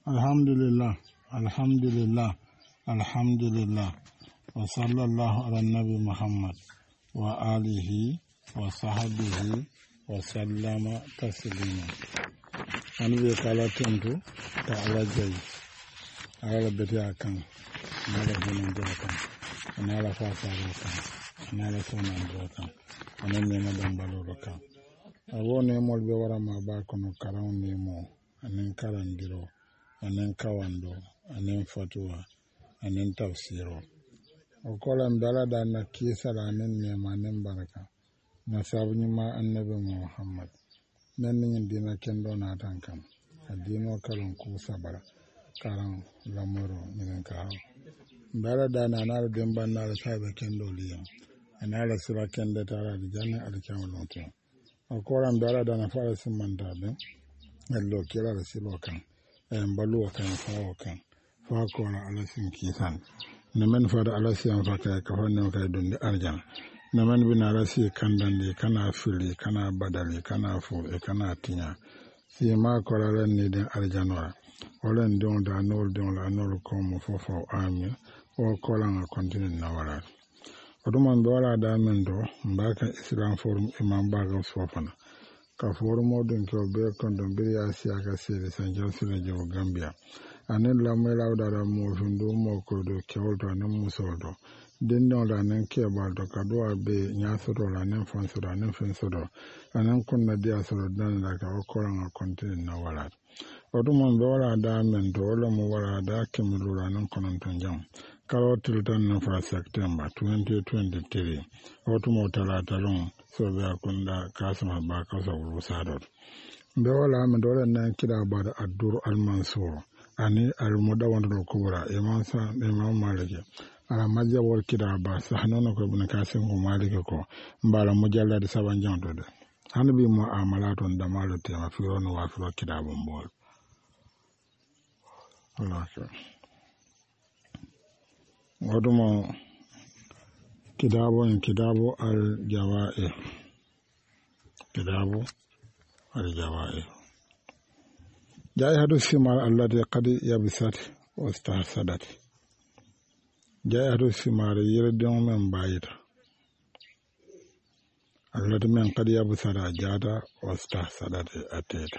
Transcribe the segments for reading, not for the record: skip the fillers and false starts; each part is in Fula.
Alhamdulillah, wa sallallahu ala nabi Muhammad wa alihi wa sahbihi wa sallama taslima. An be kala tentu ta ala jayi ala beti akan ala bonon akan ala fasara kan ala sonan kan anan ne madan baloro kan awone molbe wara ma ba kono karam ne mo anan karandiro anen kawando anen fatwa anen tafsiro o kolan dala da na kisa da anen nema anen baraka na sabuni ma annabi Muhammad nan nin dina kendo na tankan addino kalan ku sabara karan lamoro nin ka dala da na na da ban na sabe kendo liyan anala sura kende tara da janna alkiyama lonto o kolan dala da na fara simanta ben allo kira da silokan baluwa kan fawo kan fa ko na alasin kisan na men fa da alasiyan fa kai ka honne kai don di arjan na men bina rasi kandan de kana fili kana badali kana fu e kana tinya si ma ko la ni den arjanwa olen don da nol don la nol ko mo fofo ami o ko la na continue na wala oduman do wala da men do mbaka islam forum imam baga fofana ka forumo ɗum to be kondon biriya siyaka siri san jonsile jogo gambia anen lamoy lawdara mofindu mokodo kewolto anen musolto dennoɗo anen keɓalto kaduwa be ñasotoɗo anen fonsoɗo anen fensoɗo anen kunna diya soɗo danɗa ka o koranga continue no walat o ɗumon ɓe wala da men to wala mo wala da kemiluro anen kononton jam kala tiltan no fa septembre 2023 o tumo talata lon sobe akunda kasama ba kasa wuru sadot be wala me dole na kida ba da addur al-mansur ani al-mudawwar kubra imam maliki ala majawar kida ba sahnono ko ibn kasim ko maliki ko mbala mujallad saban janto de hanbi mu'amalatun da malati ma firono wa firo kida bombol Allah ka wadumo kitabu al-jawa'ir jai hadu simar allati qad yabsat wastahsadat jai hadu simar yirdon men bayita allati men qad yabsat jada wastahsadat ateta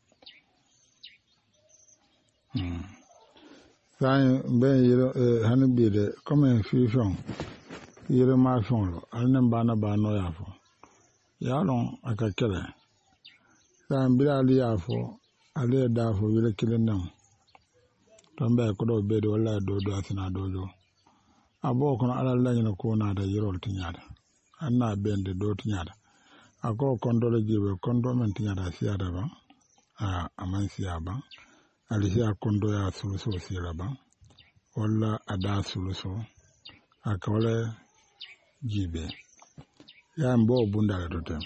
sai ben hanbi de comme fusion yere ma fon lo alnen bana no ya fo yalon aka kele san bilali ya fo ale da fo yere kilen nan tombe ko do be do wala do asina dojo abo kono ala lañina ko na da yerol tinyada anna bende do tinyada ako kondole jibe kondo men tinyada siada ba aman siya ba ali siya kondo ya suluso siya ba wala ada suluso akole jibe ya mbo bunda do tem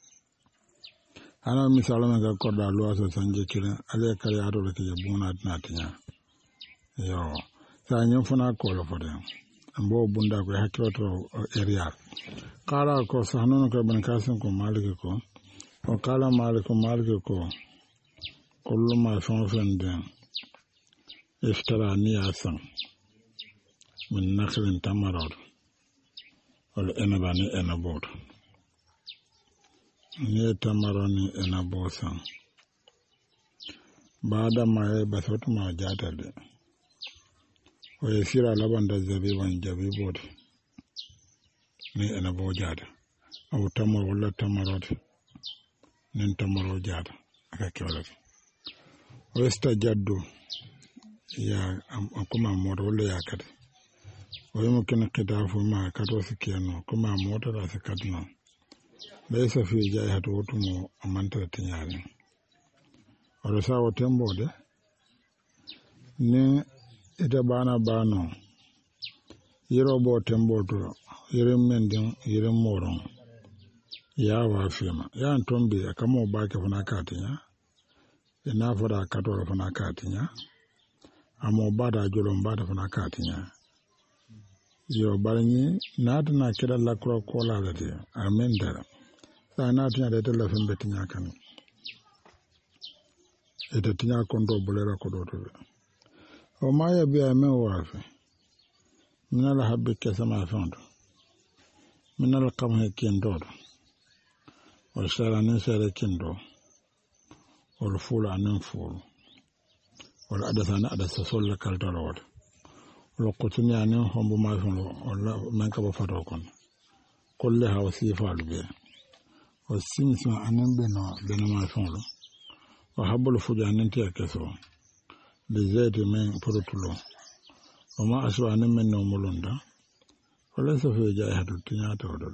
ana misalo men ga korda lo so sanje kiren ale kare ado ke buna tinatinya yo sa nyen funa ko lo fode mbo bunda ko hakilo to area kala ko sahnono ko ban kasim ko maliki ko o kala maliki ko kullu ma fonfende iftara niyasan min nakhlin tamarad wala enabani enabot ni tamarani enabosan baada ma basot ma jatade o yesira labanda zabiban jabibot ni enabo jada aw tamar wala tamarot nin tamaro jada aka kewala o esta jaddu ya kuma modo wala yakade o yimo ken kidafu ma kato sikeno kuma moto da sikatno laysa fi jayhatu wutumo amanta tinyari o sawo tembode ni ita bano yero bo temboto yere mendin yere moron ya wa fima ya ntombe akamo bake funa katinya ina fara kato funa katinya amo bada jolom bada funa katinya yo barni nata na kira la kura kola da de amen dara sa na tinya da telefon betinya kan ita tinya kondo bulera ko do to o ma ya biya men wafi minala habbe kesama fondo minala kam he kendo o sara nen sere kendo o fula anen fulu o adasana adasa solla kaltara wata o kotuni anen hombo ma fondo o man ka ba fato kon kolle ha o sifalu be o simso anen beno ma fondo o habbolu fuja anen te keso de zete men protulo o ma aso anen men no mulunda wala so fe jaay hatu tinya to do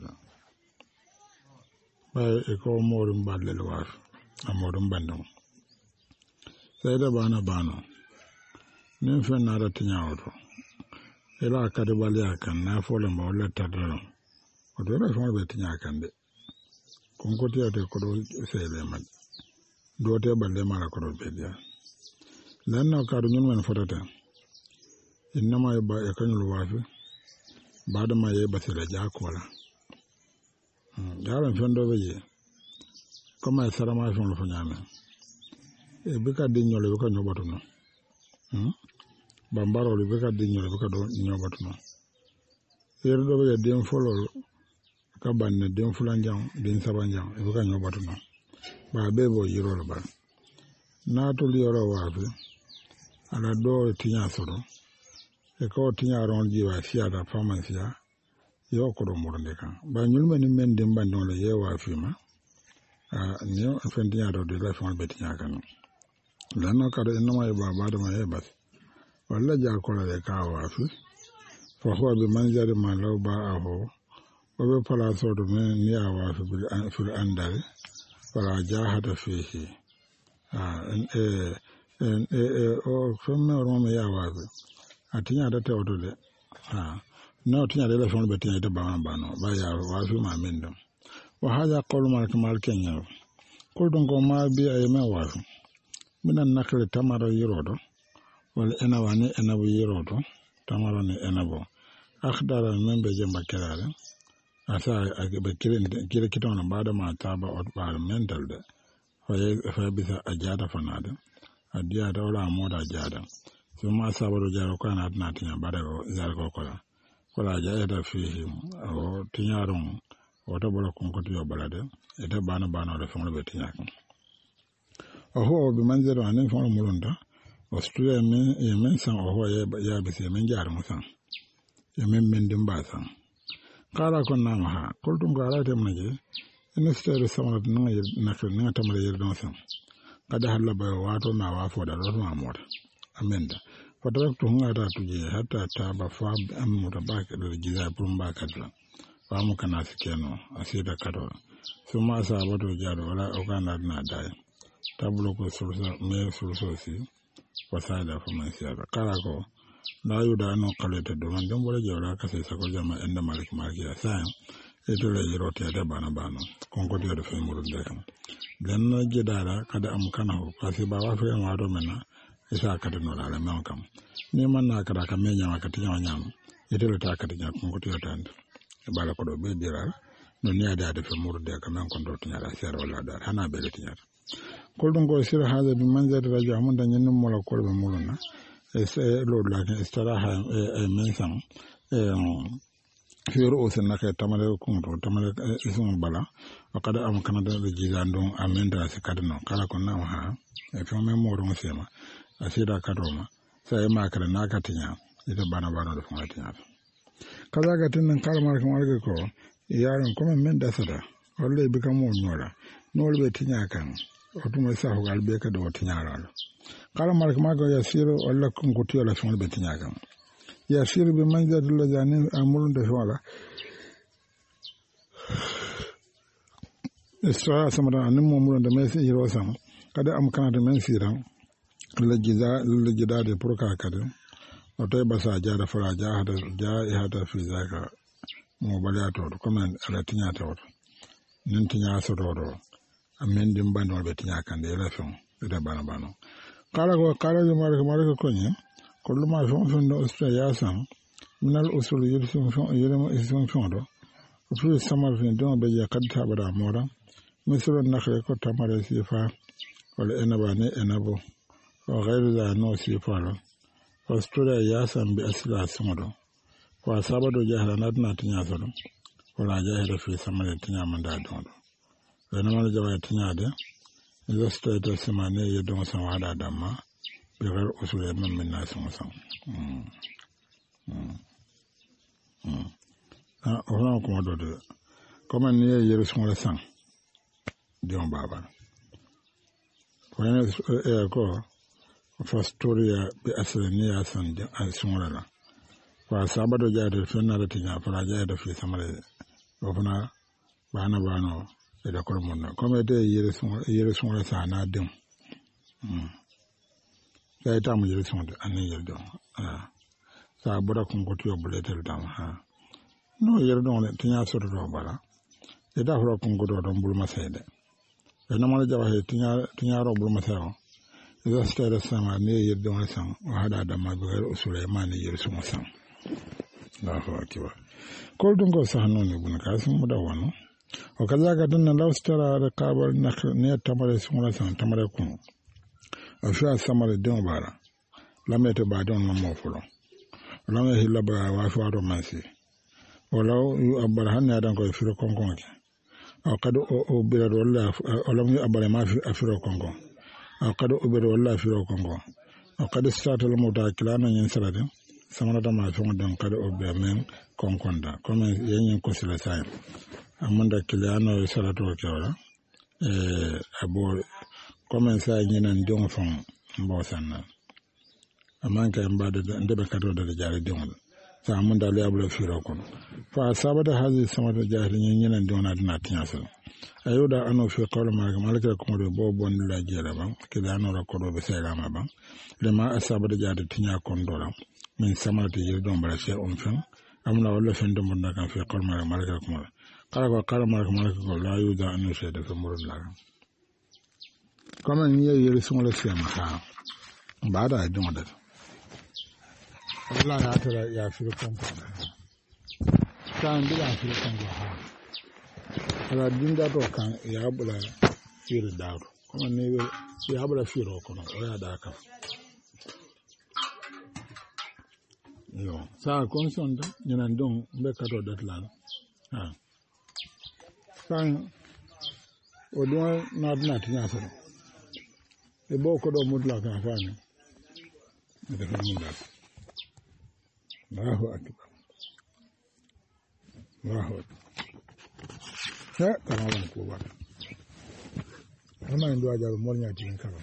bay e ko morum balle lo war amorum bandum sayda bana nin fe na da tinya oto ela ka de balle akan na fole mo le tadro o do ra fo be tinya kan de kon ko tiya de ko do sele ma do te balle mara ko do be dia lan no ka do nyun men fotata inna ma ba e kanul wafi bada ma ye basira jakola yaran fondo beje koma sarama fondo fanyame e bika dinyole bika nyobatu no bambaro le bika dinyole bika do nyobatu no yerdo be dem folo ka banne dem fulanjang din sabanjang e bika nyobatu no ba bebo yiro ba na to yoro wafi ala do tinya soro e ko tinya ron jiwa fiya da famansiya yo ko do murde kan ba nyulme ni men dem bandon le yewa fima ni fen tinya do de la fon be tinya kan lan no ka do enma e ba do ma e bas walla ja ko le ka wa fi fo ho be manjare ma law ba aho o be pala so do men ni awa fi bil andal wala jahada fihi o femme ron ya wa atinya da tawo de no tinya de la fon be tinya de ba ba ya wa fi ma min dum wa hada qawlu mal kenya ko don ko ma bi ay ma wa minan nakle tamaro yirodo wal ena wani ena bu yirodo tamaro ne ena bo akhdara men be jamba kerale asa be kire kitona bada ma taba ot ba mental de fa bisa ajada fanada adiya da wala moda ajada so ma sabaro jaro kana na tinya bada go zargo kola jayada fihi o tinyaron o to bolo kon ko tiyo balade ete bana le fon le tinya o ho be manzero anen fon mulunda o stuya men san o ho ya be se men jar mo san ya men dimba san kala kon na ma koltum ga ala tem naje ene stere sama na tamale yer don san kada halla ba wato na wa fo da ro ma mota amenda fadaraktu hunga da tuje hatta ta ba fa amma da ba ka da gida burun ba ka da ba mu kana sikeno asida kado su ma sa ba do jaro wala o kana na dai tablo ko sursa me surso si wasada fa man siya kala ko da yu da no kalete do man dan bole jawra ka sai sako jama inda malik ya sa eto le yiro te da bana kon ko da fe murun da kan dan na jidara kada am kana ko kasi ba wa fe ma do mena isa kata no la men kam ni man na kata ka menya ma kati nyam ite le ta kati nyam ko tiyo tan e bala ko do be dira no ni ada de fe murde ka men ko do tinya sero la dar hana be le tinya ko don go sira hada bi manzar rajo amon dan nyen mo la ko be muluna e se lo la ke istaraha e men sam fero o sen nakay tamale ko to tamale isun bala akada am kanada de jigandon amenda se kadno kala ko na ha e fe men mo ron sema asida kadoma sai ma kala na katinya ita bana da kuma tinya kaza ga tinnan kalmar kamar ko yaron kuma men da sada walle bi kan mo nyora nol be tinya kan o tuma sa ho galbe ka do tinya ral kalmar kamar ko yasiru walla kun ko tiyo la fon be tinya kan yasiru bi manzatu la janin amulun da wala isra samara anin mo mulun da mai sai rosan kada am kana da men siran lajida de purka kada o to ba sa jara fara hada fi zaka mo baliya to kuma ala tinya to nin tinya so do amen dim bando be tinya kan de la fon de bana kala yo mara ko nyi ko luma fon do ya san minal usul yirsun fon do fi samar fin don be ya kadta bada mora misro nakre ko tamare sifa wala enaba ne enabo wa ghairu za no sifalo wastura yasan bi asla sumodo wa sabado jahra nadna tinya sodo wala jahra fi samale tinya manda dondo lana mala jawaya tinya de izo state samane ye don san wada damma bi ghar usule man min nas musan ona ko do de comme ni ye resumole san dion baba wani ko fastoria bi asraniya san da alsumala fa sabado jaade fenna da tinya fara jaade fi samale ofna bana da ko mon comme de yere sumala sa na dim sai ta mu yere sumala an yere do sa bura kun ko to buletel dam ha no yere don tinya so do bala e da horo kun ko do don bulma sayde ena mala jawa he tinya ro bulma sayo iza stara sama ne yeddo san wa hada da mabigar Sulaiman ne yirsu musan Allahu akbar kol dun go sahno ne bun kasim mu da wano o kaza ga dunna law stara da kabal nakh ne tamare sumula san tamare kun o sha samare don bara lamete ba don no mo fulo lamé hilla ba wa fa do mansi wala yu abrahan ya dan ko firo konkon ke o kadu o bira wala o lamé abare ma fi afiro konkon akado ubere walla firo kongo akado startal mo da kilana nyen salade samana da ma fon don kado obe men konkonda comme yenyen ko sila say amanda kilana salato kewala abo comme ça nyenan don fon mbo sanna amanka mbade ndebe kado da jare don sa amanda le ablo firo kon fa sabada hazi samada jare nyenan don adna tinyasal ayoda ano fi qawla malaka ko do bobo la jela ban kila ano ra ko do be sayra ma ban le ma asaba da jade tinya kon dola min samata yir don bara she on fen amna wala fen do mon kan fi qawla malaka ko kala malaka ko la yuda ano she da murul la kama ni yir sun la she ma ha ba da don da Allah ya tara ya fi kon kan bila fi kon ha ala dinda to kan ya bula fir daaro kuma ne ya bula firo kono o ya da ka yo sa konsonda nyanan don be ka do datlan ha kan o do na tinya so e bo ko do mudla kan fani da ko mudla Allahu akbar Allahu akbar kama wani ko ba amma ndo aja mo nya tin kala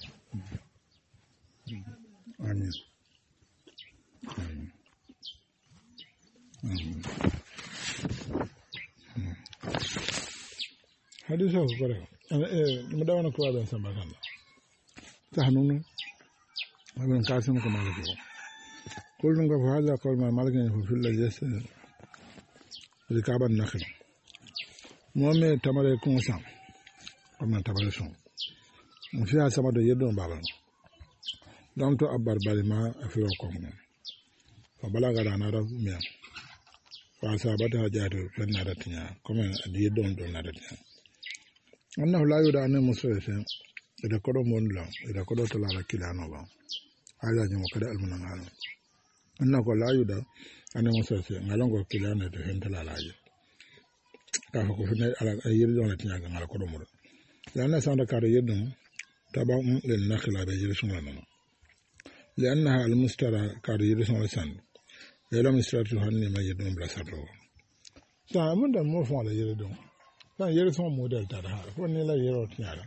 amin hadisa ko kore mo dawana ko ba sama kan ta hanunu abin kasim ko malaki ko kullun ga hada ko malaki ne fil laysa rikaban nakhil Mome tamale kunsan comme tamale son on fait ça de yedon baba donc to abar balima afiro ko non fa balaga da na da mi fa sa bata jado fenna da tinya comme yedon don na da tinya annahu la yuda an musulmin da kodo mon la da kodo to la kilano ba ala nyamo kada almana ngalo annako la yuda an musulmin ngalongo kilano to hentala laje ka ko fene ala yiri don tinya ngala ko do mo la na sanda ka yedum taba lil nakhla be yiri sunna no لأنها المسترى كارير سان يلا مسترى هني ما يدوم بلا ساتو سا من ده مو فون لا يدوم سا يرسون موديل تاع فون لا يرو تيارا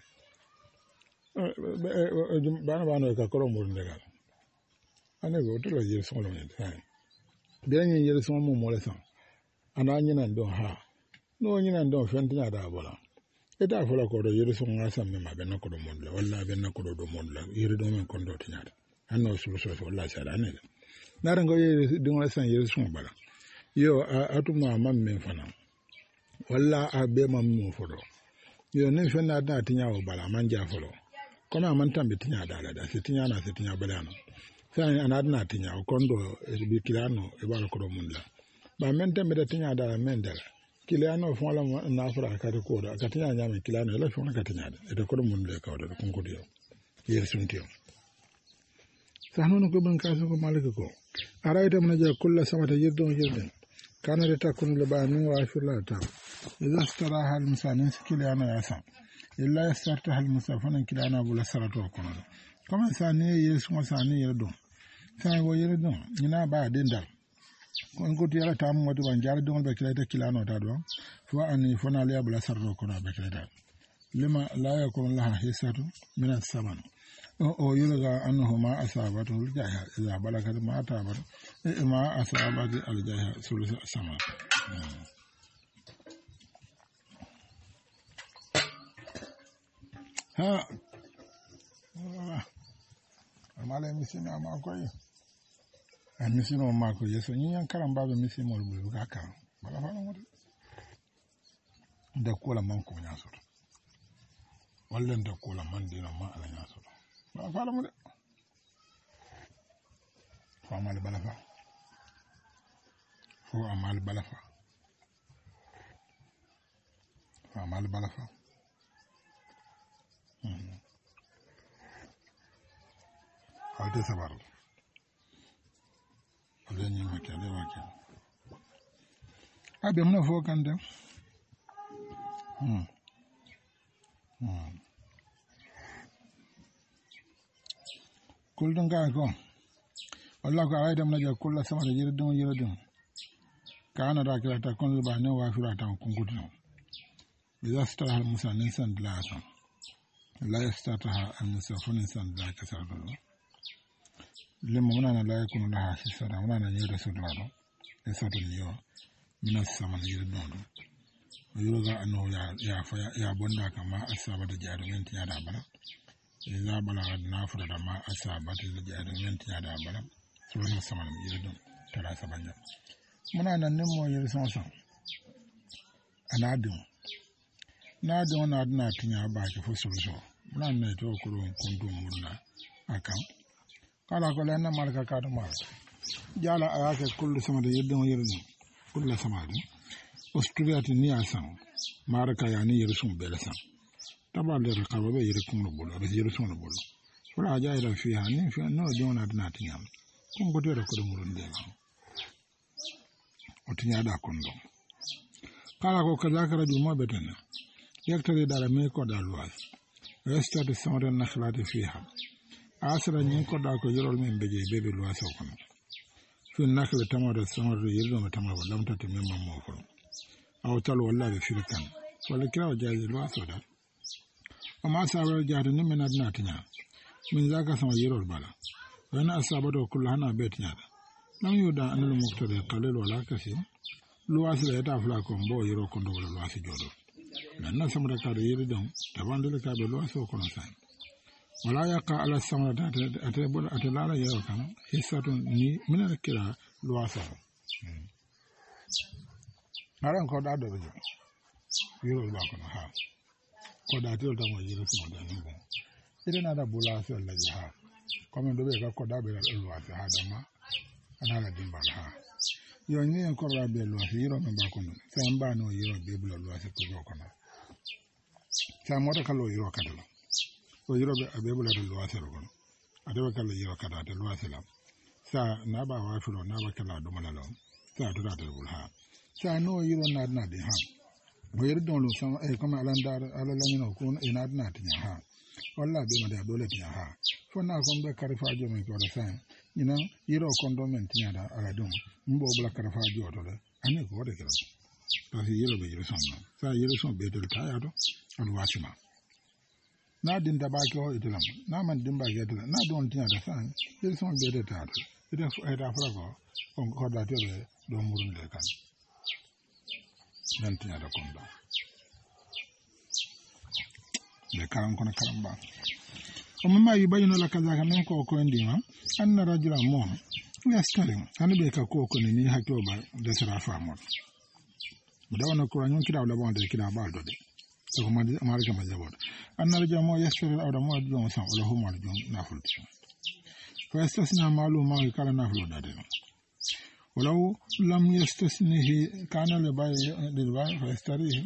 bana ka koro mo ndegal ane go to la yirson lo ne sai bien yin yirson mo mo le san ana nyina ndo ha no nyina ndo fen tinya da bola eta fola ko do yirson ngasa me ma be na ko do mo le walla be na ko do mo le yiri do men kon do tinya anno so walla sala ne na rango yiri do ngasa yirson bala yo atuma mam men fana walla abe mam mo fodo yo ne fen na da tinya o bala man ja folo kona man tambe tinya dala da tinya na tinya balano sai anadna tinya o kondo e bikirano e bala ko munla ba men tambe da tinya dala men dala kilano fon la na fura ka ko da ka tinya nya me kilano la fon ka tinya da ko mun le ka da kun ko dio yer suntiyo sahnu ko ban ka ko malaka ko araita mun ja kullu samata yirdon kana da takun libanin wa shulata idza staraha al musanin kilano ya san illa yastartaha al musafanan kilano bula sarato ko kama sani yesu masani yirdon sai wo yirdon ina ba dindal kon ko tiyara tam wadi ban jar don be kilata kilano ta do fo ani fona le bula sarro ko na be kilata lima la yakun laha hisatu min as-saman o yulga annahu ma asabatu al-jahha idha balagat ma tabat ma asabati al-jahha sulus as-sama ha amale misina ma koy misino ma ko yeso ni yan karam babe misimo lu ga kan bala fa no da ko la man ko nya so wallan da ko la man dina ma ala nya so bala fa mo de fa mal bala fa fo amal bala fa fa mal bala fa halte sabar abin yin makale wake abin muna fokan da kullum ga ko wallah ko ayda muna ja kullu sama da yirdin ka ana da kira ta kun ba ne wa fira ta kun gudu idza stara al musanin san dilata la yastataha al musafanin san da ka sardo lemma muna na la yakunu laha hisara muna na yeda sudado e sodon yo mina sama na yeda dondo yoga anno ya bonna kama asaba da jadu menti ya da bala ila bala na fura da ma asaba da jadu menti ya da bala sura sama na yeda don tara sabanya muna nan ne mo yeda sama anadin na da wana na tinya ba ki fusulso muna ne to kurun kundu murna akan kala ko lenna malaka kadu ma jala ayake kullu sama da yeddo yirni kullu sama da osturiati ni asan maraka yani yirsum belasan tabal de rakaba be yirkum no bolo be yirsum no bolo fura jaira fi hani fi no jona dina tinyam kun godo da ko murun de o tinya da kondo kala ko kaza kara du mo betena yaktare dara me ko da luwas resta de sama nakhlati fiha asra nyin ko da ko yorol men beje bebe lo aso kono fin nakle tamado samado yirdo ma tamado lamta to men mammo ko aw tal walla be firkan wala kira jaaji lo aso da o ma sabar jaade ni men adna tinya min zaka sama yorol bala wana asabado kullu hana betnya lam yuda anul muqtada qalil wala kasi lo aso da ta fla ko mbo yoro ko ndo lo aso jodo nan na samara ka de yirdo tabandele ka be lo aso kono san wala yaqa ala samara atebul atlala yaw kan hisatun ni min kira luasa aran ko da do be yiro ba ko ha ko da to da mo yiro so da ni bon ire na da bula so la ha ko men do be ko da be luasa ha da ma ana la dimba ha yo ni ko ra be luasa yiro men ba ko no samba no yiro be bula luasa ko ko na sa mo da kalo yiro kadalo o yirobe abebula de luwasel gono adebe kala yiro kada de luwasela sa na ba wa filo na ba kala do malalo sa to da de bulha sa no yiro na de ha bo yiro don lo sama e kama alanda ala lanino ko ina na tinya ha walla be ma da dole tinya ha fo na ko be karfa jo men ko da sa ina yiro kondo men tinya da ala dum mbo bla karfa jo to de ane ko de kala to yiro be yiro sama sa yiro so be del ta ya do alwasima na din da baki ho itulam na man din ba getu na don tinya da san yel son be de ta ida da fara ko ko da te do murun de kan dan tinya da kon da le karam kono karam ba o mama yubayinu laka zaka men ko ko ndima anna rajula mo yaskalim anu be ka ko ko ni hakko ba da sara famo da wana ko nyon kida da bon de kida ba do de so ma amara kama jabot annar jamo yasir awda mo jom san wala huma jom naful fa istasna maluma kala naful da de ولو لم يستثنه كان للباي فيستريه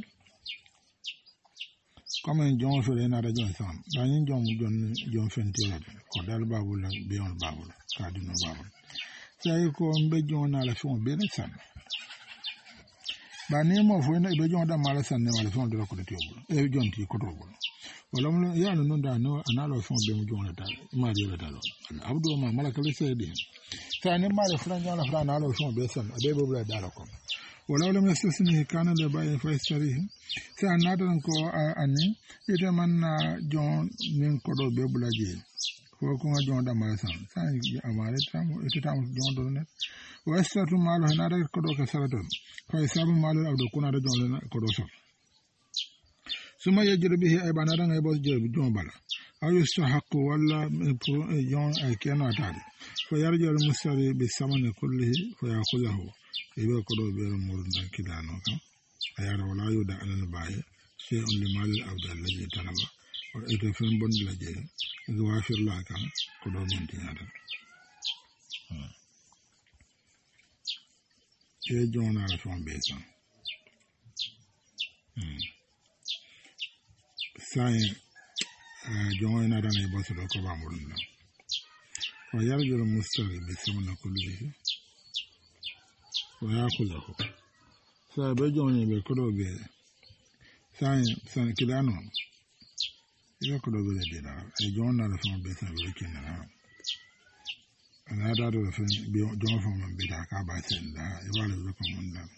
comme jon fere na da jon sam dañin jon fentire ko dal babul biyon babul kadino babul sai ko mbe jon na la fon be san ba ne mo fo na be jon da mala san ne wala fon do ko de yobul e jon ti ko do bol wala mo ya no da no analo fon be mo jon da ma de da lo abdu ma mala kale sai de sai ne ma le fran jon la fran na lo fon be san ade bo bla da ko ولو لم يستثنه كان لباي فيستريه سأنادن كو أني إذا من جون من كدو ببلاجي فوكو جون دا مالسان سان أمارة تام إتتام جون دونه ويستر ماله نادر كدو كسرتون فيساب ماله أبدو كنا جون كدو سو ثم يجري به أي بنادن أي بوس جون بالا أو يستحق ولا جون أي كنا تاري فيرجع المستري بالثمن كله فيأخذه ibe ko do be murunda kidano kam ayara wala yuda alal baye sey on li mal abdal ladhi talaba or ete fen bon la je do wafir la kam ko do monti nada e jona la fon be san sai jona da ne boso do ko ba murunda ko yarjul mustari bi samana kulli ويأخذه فبجوني بالكروب سان كدانو يكروب لدينا يجونا لفهم بيسان بلكنا أنا أدار لفهم جون فهم بيتا كابا سندا يوالي لكم من دام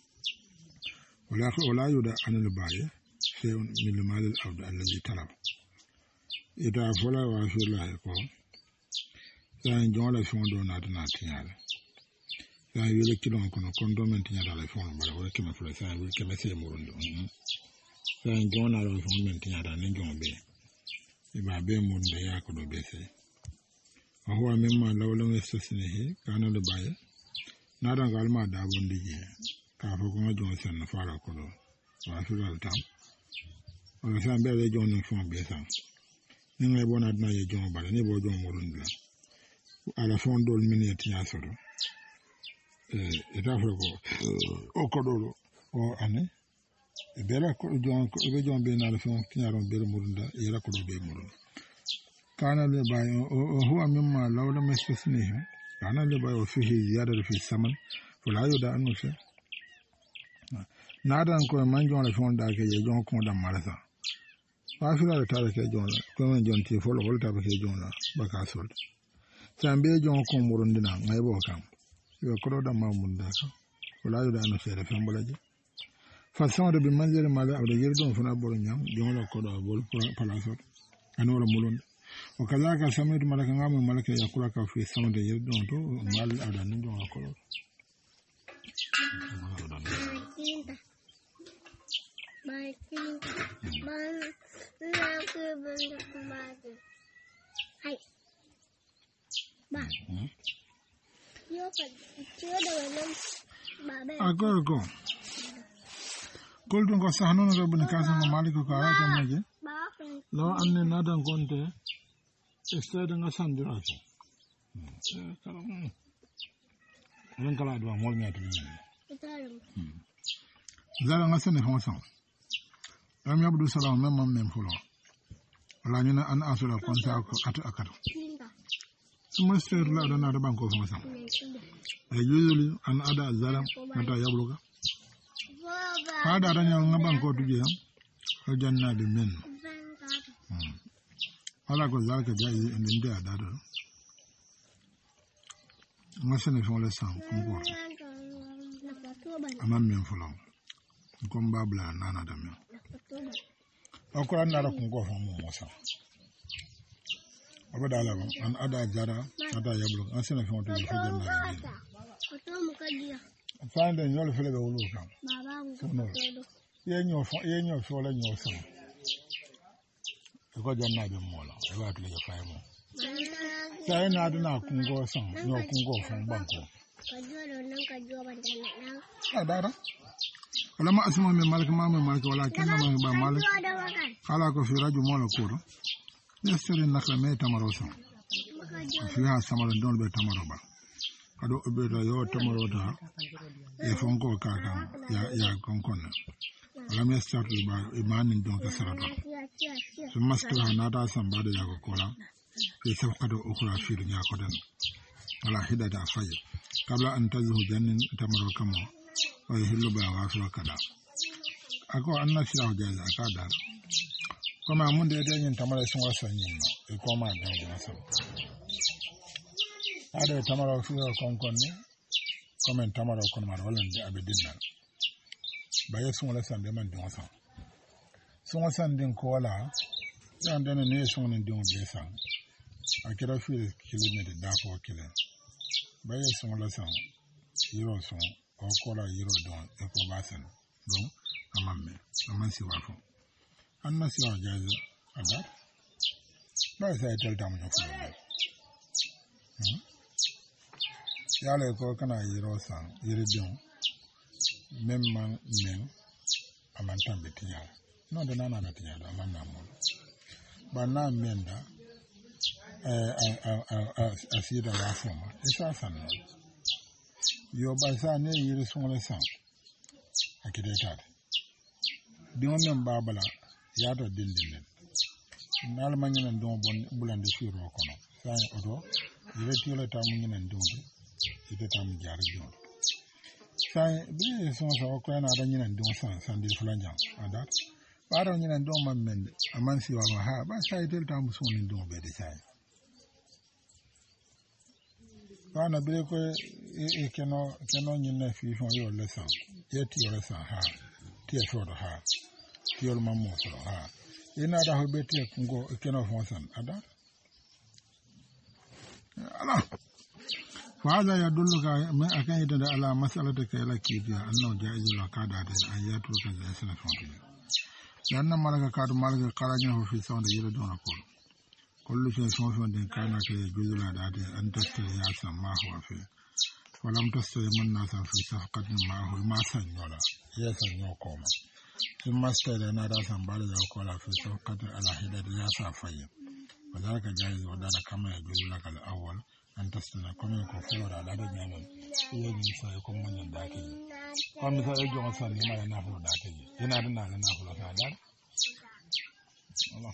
ولا يدع عن الباية شيء من المال الأرض الذي طلب إذا فلا وافي الله يقول سان جون لفهم دوناتنا تيالا sai wile kilon kono kondoment nya dala fon bala wala kema fula sai wile kema se murundo sai jona la fon men nya dala ne jombe iba be murundo ya ko do be se ahwa memma lawlo estasnehi kana le baye nada galma da bondi je ka fa ko jon sen na fara ko do wa fi dal tam wala sai be le jon fon be san ni ngai bona na ye jon bala ni bo jon murundo ala fon dol minute nya soro etafreko o kodoro o ane bela ko jon be na la fon kinyaron be murunda yera ko be murunda kana le bayo o huwa mimma lawla mastasnihi kana le bayo fihi ziyada fi saman fala yuda anu fe nadan ko man jon la fon da ke jon ko da marasa fa fi la ta ke jon ko man jon ti folo wala ta ke jon la baka sol sambe jon ko murundina ngai bo kam yo ko da ma munda ko wala yuda anu fe fe mbalaji façon de manjere mala awde yerdon fana bolo nyam jonla ko do bol palasot anora mulon o kazaka sametu malaka ngamu malaka yakula ka fi sama de yerdon to mal awda ndo ko Agogo Goldun ko sahnon rabun kasan maliko ka ta maje law anne nadan gonte estade nga sandira ko ren kala do mol nyati zala nga sene fonsan am yabdu salam mem fulo wala ñu na an asula konta ko atu akata semester la do na da banko fonsan ay usually an ada zalam mata yabluga Pada ranya ngabang ko tuje janna de men ala ko zalka jayi ndinde adado masene fon le sang ko amam men fulo ko mbabla nana dame akora nara ko ko fon mo sa abada la an ada jara ada yablo asene fon to ko janna de Find a new fellow will come. Yenyo fola nyosa. Ko janna be mola. E ba tule ga fay mo. Sai na duna kungo san, no kungo fon banko. Adara. Wala ma asma me malik ma me malik wala kenna ma ba malik. Kala ko fi raju mola kuro. Yesere nakla me tamarosa. Fi ha samara don be tamaroba. ado obeda yo tamarota e fonko kaka ya konkona alam yastatu ba imanin don ka sarata so masto hanada sambade ya ko kola e safqado ukra fi dunya kodan ala hidada fay qabla an tazhu jannin tamaro kamo wa yahillu ba wa fi kada ako anna sira jaza akada kama mun da yin tamaro sun wasan yin e koma da wasan ada tamaro fi konkon comme tamaro kon mar wala ndi abe dinnal baye sun wala sande man din wasan sun wasan din ko wala yan dana ne sun nan din be san akira fi kilomita da ko kilen baye sun wala san yiro sun ko kola yiro don e ko basan don amman si wafo anna si wa jaza ada ba sai tel tam no fu yale ko kana yiro san yiri don même man men amantan betinya no de nana betinya da man na mo ba na menda asida la foma isa san yo ba sa ne yiri sun le san akide ta di mo men babala ya do dindin nal man nan do bon bulande suro kono sa odo yiri tiola ta mun nan do ite tam jar jo sai bi so ko na da nyinan don san de fulanja ada baro nyinan don man men aman si wa ha ba sai del tam so nin don be de sai bana bi ko e keno nyina fi fon yo le san ye ti yo le san ha ti so do ha ti yo man mo so ha ina da ho be ti ngo keno fon san ada ala وهذا يدلك ما أكيد على مسألة كلا كيفية أنه جائز العقادة أن يترك الإنسان فيه لأن مالك كاد مالك خرجه في سون يردون أقول كل شيء سوف كان يجوز العادة أن تستوي ما هو فيه ولم تستوي من الناس في صفقة معه ما سنولا يسنوكم ثم استوى نادا سنبالي يقول في صفقة على حدة يسافي وذلك جائز وذلك كما يجوز لك الأول an tasna comme ko fulora da da nyanon iyo ni sai ko mun yanda ke ko mi sai jo san ni mala na fulo da ke yana da na fulo ta da Allah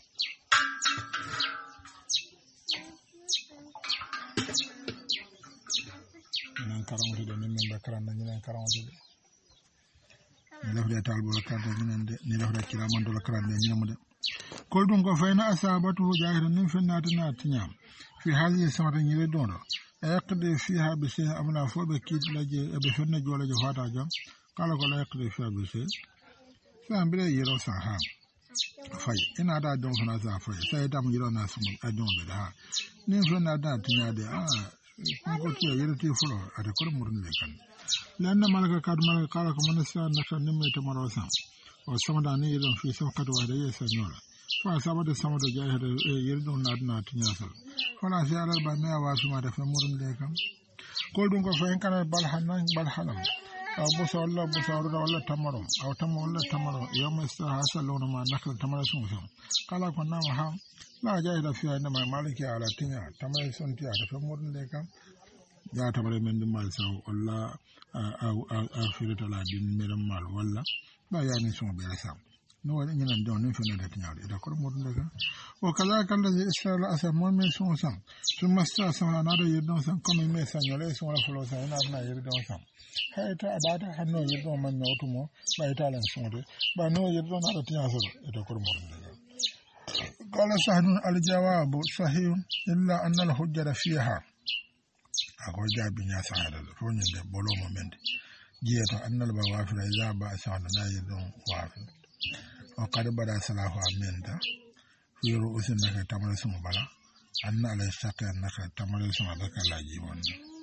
nan karamatu da min ba karan nan nan karamatu ni lafda talbo la karda ni lafda kiraman do la karda ni mu de kol dum ko fayna asabatu jahiran min fannatuna tinyam في هذه السنة يريدون يقضي فيها بشيء أمنا فوق كيد لجي بفن جولا جفاتا جم قالوا لا يقضي فيها بشيء فهم بلا يرو ساها فاي إن هذا دون فنا فاي سيدام يرو ناس أدون بلا نين فنا دا تنيا دي نقول كي يرتي فلو أتكور مرن لكن لأن مالك كاد مالك قالك من السنة نحن نمي تمروسا وسمداني يرون في سوقات وادية سنولا فأصابت السمد جاهد يردون نادنا تنياسل فلا سيال البامية واسما دفن مرن لكم قل دونك فإن كان بالحنم أو بصا ولا بصا ولا تمرم أو تم ولا تمرم يوم استراحة لون ما نخل تمر سمسم قال كنا مهم لا جاهد فيها إنما مالك على تنيا تمر سنتيا دفن مرن لكم يا تمر من دمال سو ولا أو فيرت على دين مرم مال ولا لا يعني سمو بيرسام no wani ñinan don nin fene da tiñaade da ko mo daga o kala kala de israel asa mo men son san sun masta san na da yedon san comme me san yole son la folo san na yedon san hayta abada hanno yedon man no tumo ba ita lan son de ba no yedon na da tiñaso da ko mo daga qala sahdun al jawab sahih illa anna al hujjata fiha ako jabi nya sahada fo ñe de bolo mo mende jiyato anna al bawafira ya ba san na yedon wafi وقد بدا صلاح امنتا في رؤوس انك تمر سم بلا ان على الشق انك تمر سم بك لا جيون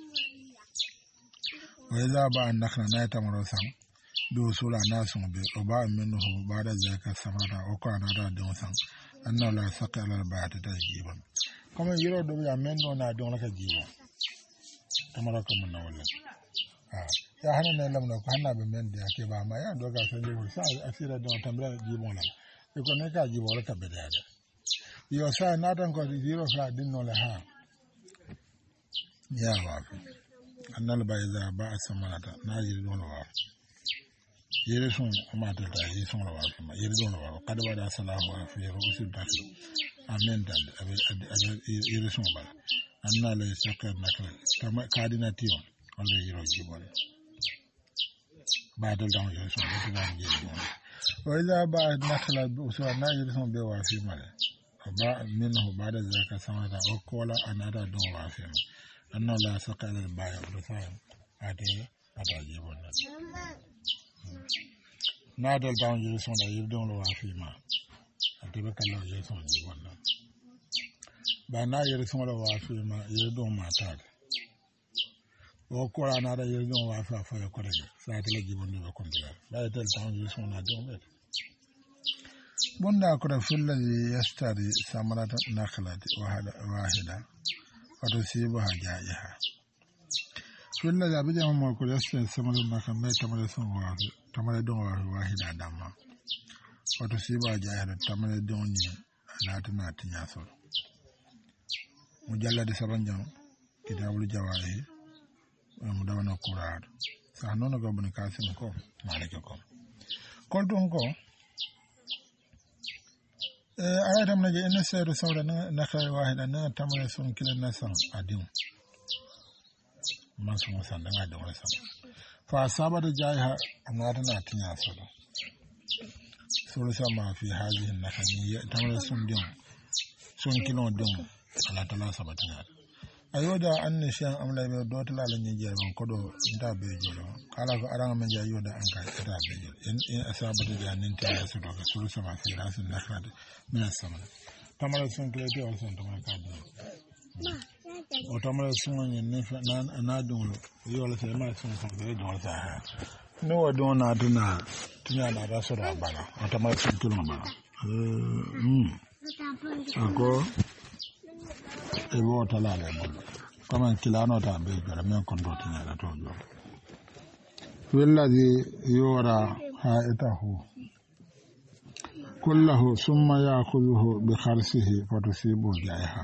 واذا با انك لا تمر سم دو سولا ناس بي وبا منه بعد ذلك سمرا وكان دا دون سم ان لا شق على البعد تجيبا كما يرو دو يا منو نا دون لك جيبا تمر كم نولا ya hana ne lamna ko hanna be men de ake ba ma ya doga so le sa asira don tambra jibon la e ko ne ka jibon la tabe da yo sa na dan ko zero fra din no la ha ya wa annal bayza ba asamanata na yiri don wa yiri sun amata ta yi sun wa kuma yiri don wa kada ba da salahu wa fi rusul ta amen da yiri sun ba annal la sakar nakal kama kadina tiyo wala yiro jibon ba da dan yiri sun ba yiri وإذا بعد نخل بأسوأ ناجرهم بوافي ماله منه بعد ذلك سمعت أقول أنا دون وافي أنه لا سقى للبايع بثاهم أتي أتجيبون نادل دون يرسون لا يردون وافي ما أتي بكلا يرسون جيبون بنا يرسون وافي ما يردون ما تاد وقول أنا يردون وافي فيقول سأتلا جيبون بكم بلا لا يتل دون يرسون دون bunda kura fillazi yastari samarata nakhlati wahida wato sibu hajaiha fillazi abija mo ko yastari samarata nakhlati tamare son wahi tamare don wahida damma wato sibu hajaiha tamare don ni alatu na tinya so mujallad sabanjam kitabul jawahi mudawana qur'an sa nono go bun kasim ko malike ko don ko أنا من جاي نسير سورة نخل واحد أنا تمر سون كل الناس أديم ما سمو سان دعنا دعنا سان فأصابت جايها أنا تنيا سورة سما في هذه النخل تمر سون ديم سون كيلو ديم على تلا سبتنا ayoda anne shan amla be do tala la nyi jeba ko do nda be jolo kala ko aranga men ja yoda an ka ta be jolo en asabatu ja nin ta so do sulu sama fi rasul nakhrad min as-sama tamara sun klete wal sun tamara ka do o tamara sun nyi ne nan anadun yola fe ma sun sun be do sa ha no wado na duna tunya na da so da bana o tamara sun tuno bana ako ebo talale bolo kama kilano ta be gara men kondo tinya da tojo wallazi yura haitahu kullahu summa ya'khudhuhu bi kharsihi fatusibu jaiha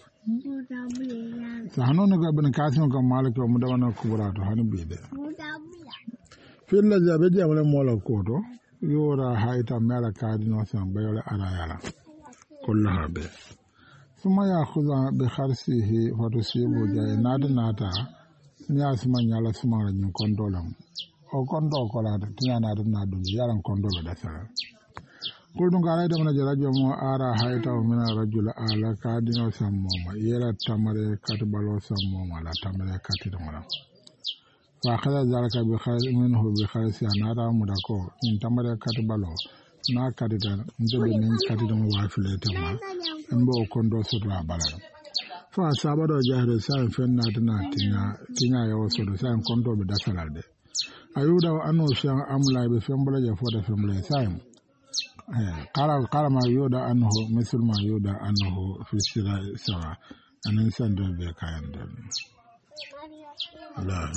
sahanono ga bin kasim kan malaka mu da wannan kubra to hani bebe wallazi abeje amle mola kodo yura haita mala kadino san bayole arayala kullahu be suma ya khuza bi kharsihi fatusibu jay nada ni asma nyala suma la nyin kondolam o kondo ko la tinya nada nadu yaran kondolo da sara kuldun gara da mana jarajo mo ara hayta o mina rajul ala kadino sammo ma yela tamare katbalo sammo ma la tamare katido mala fa khada zalika bi kharsi minhu bi kharsi anara mudako in tamare katbalo na kadida ndebe min katido mo wa filete ma mbo kondo sura balaro fa sabado jahre sa fenna tana tinya yawo sodo sa kondo be dasalalde ayuda anu sha amla be fembula ja foda fembula sa qala ma yuda anhu misl ma yuda anhu fi sira sawa anan sando be kayanda Allah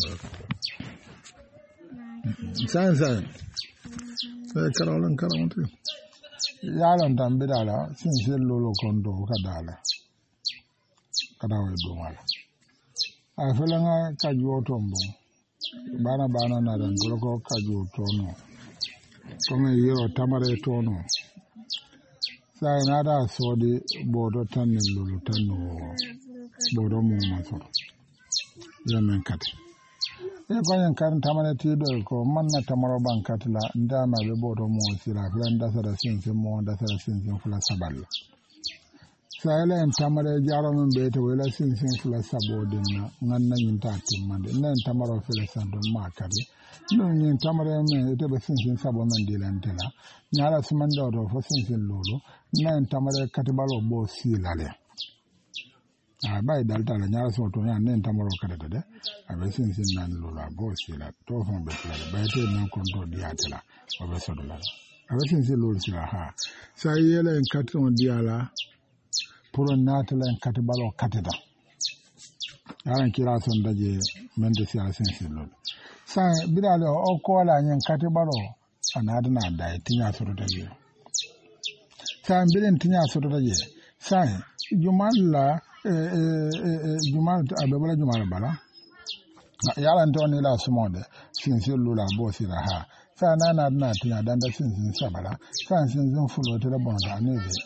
san sai karalan karamantu yalan tambidala sin sel lolo kondo kadala kadawe do mala a felanga kajo tombo bana na dan ko kajo tono kuma yiro tamare tono sai nada sodi bodo tanin lolo tanu bodo mu maso yamen kat ko yan kan tamare tido ko manna tamaro bankatla ndama be bodo mo sira flanda sara sinsin mo da sara sinsin fula saballa sayala en tamare jaro men be to wala sinsin fula sabodin nganna nyinta timmande nen tamaro fula sando makari non nyin tamare men to be sinsin sabo men dilantela nyala sumando do fo sinsin lolo nen tamare katibalo bo silale bai dalta la nyala so to nen tamaro kadata de abe sinsin nan lolo bo sila to fon be sila bai te nan konto diatela obe so do la abe sinsin lolo sila ha sayela en katon diala pour natala en katibalo katida yaran kira son daje men de sila sinsin lolo sa bidale o ko la nyen katibalo anadna dai tinya so do daje sa bilen tinya so do daje sa jumalla jumal abebala jumal bala yaran to ni la sumonde sinsin lula bosi la ha sa na tinya dan da sinsin sabala sa sinsin fulo to da bonda ne be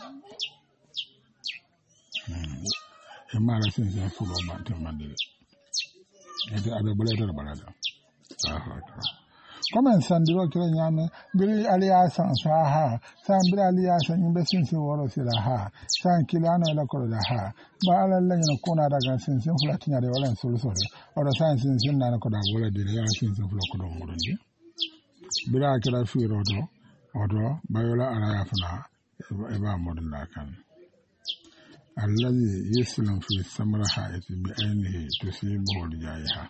e mara sinsin fulo ba to mande e de abe bole to balada comme sandiro kire nyame biri aliya san ha san biri aliya san imbe sinsin woro sila ha san kilano la ko da ha ba ala la nyina kona daga sinsin fula tinya de wala solution oro san sinsin na ko da wala de ya sinsin fula ko do murundi bira kira firo do odo bayola ala ya fana e ba modun da kan allazi yuslam fi samra ha'ati bi ainihi tusibu jaiha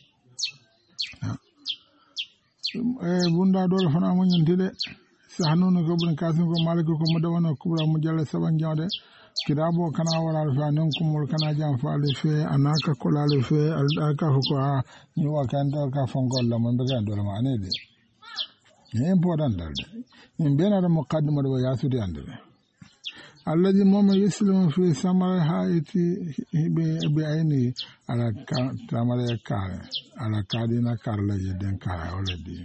bunda dole fana mun yintide sahnunu ko bun kasim ko maliku ko mudawana kubra mujalla saban jawde kirabo kana wala fa non kumul kana jam fa le fe anaka ko la le fe alaka ko ni wa kan to ka fongol la mon be dole ma anede ni important dalde ni bena da muqaddima do yasude andebe alladhi mama yuslimu fi samara haiti be aini ala tamara kare ala kadina karla yeden kara oledi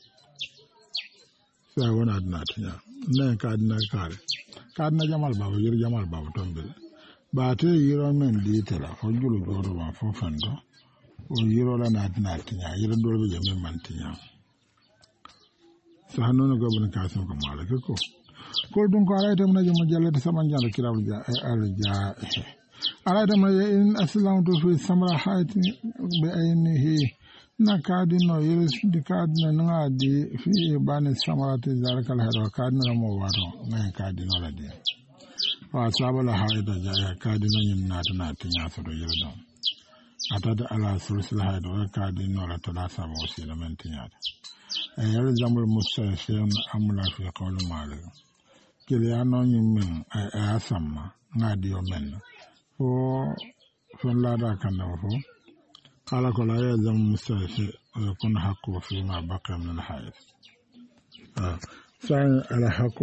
sai wona adna tinya nan kadina kare kadina jamal babu yir jamal babu tombe ba te yiro men di tela o julu joro ba fo fando o yiro la na adna tinya yiro dolbe jame man tinya sahanono gobon kasim ko malaka ko kol dun ko ala itam naji mo jallade saman jalla kirawul ja alja ala itam in aslamtu fi samra haiti bi ainihi nakadino yiris dikadina ngadi fi bani samarati zalikal hada kadina mo wato ngai kadino la de wa sabala haida ja kadino nyin na tinya so do yirdo atada ala sulsul haida kadino la tada sabo sila men tinya yal zamul mustashim amla fi qawl malik kiliano nyimin asamma ngadi o men fo fon lada kanna fo kala ko la ya zam mustashi kun hakku fi ma baqa min al hayat sai ala hakku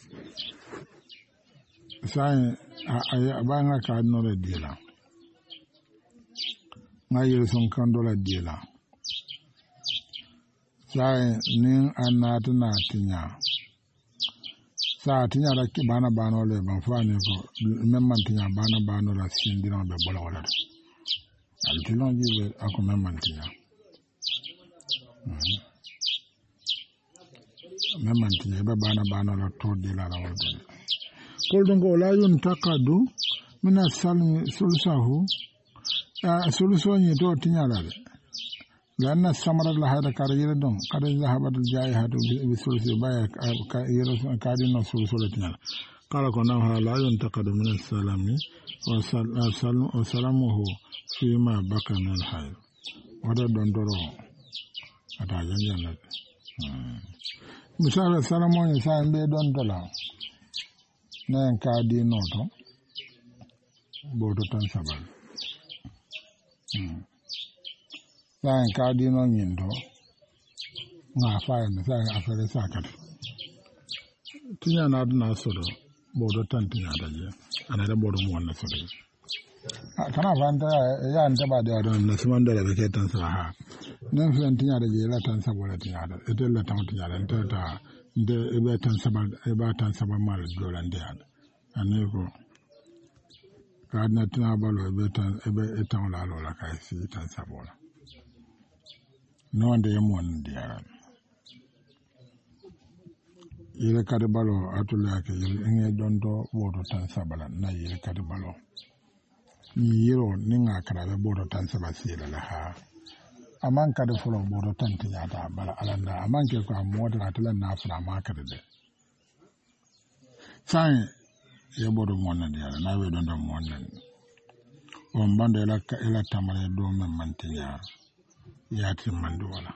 sai abanga ka no le dila ngayi son kando la dila sai nin anatu na tinya sa tinya da ki bana le ban fani ko memman tinya bana la sindino be bola wala altilon jibe ako memman tinya memman tinya be bana la to de la wala kol dongo la yun takadu mina salmi sulsahu solution ni to tinya la لأن الثمرة لها كارير دون كارير ذهبت الجائحة بثلث بايع كارين ثلث قال كناها لا ينتقد من السلام وسلامه فيما بقى من الحي وده دندرو أتاجن جنة مثال السلام يسان بي دندلا نين كارين نوتو بوتو تنسبال sai kadino nyindo nga fire na sai afere sakat tinya na duna sodo bodo tantinya daje ana da bodo mu wannan sodo kana fanta ya anta ba da don na suman da ke tan sa ha nan fiyan tinya da je la tan sa bola tinya da ita la tan tinya da ta de ebe tan sa ba tan sa ba mal dolan de ada ane ko kadna tina balo ebe tan la la kai si tan sa bola non de mon diara ile kade balo atula ke nge dondo bodo tan sabala na ile kade balo ni yiro ninga kara be bodo tan sabala sila la ha aman kade fulo bodo tan tinya ta bala alanda aman ke ko amodra atala na fura ma kade de sai ye bodo mon diara na we dondo mon on bande la ila tamare do men mantinya yati mandu wala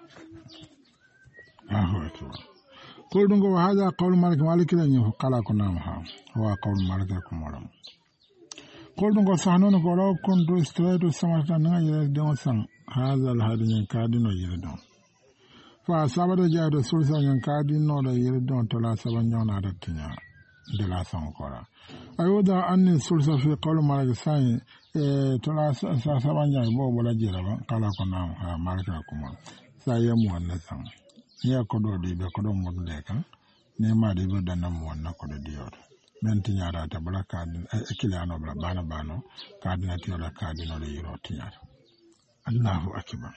akbar kol dungo hada qawl malik la nyu qala kunna ha wa qawl malik kumaram kol dungo sahnon ko law kuntu straight samata na yere don san hada al hadin kadino yere don fa sabada jado sulsa yan kadino da yere don to la saban jona da tinya de la sankora ayuda anni sulsa fi qawl malik sai tola sa sabanya bo bola jira ba kala ko na malika kuma sai ya mu wannan san ya ko do de be ko do mo de kan ne ma de be dan mo wannan ko do diyor men tinyara ta bala ka ekilano bala bana ka dina tiyola ka dina le yiro tinyara Allahu akbar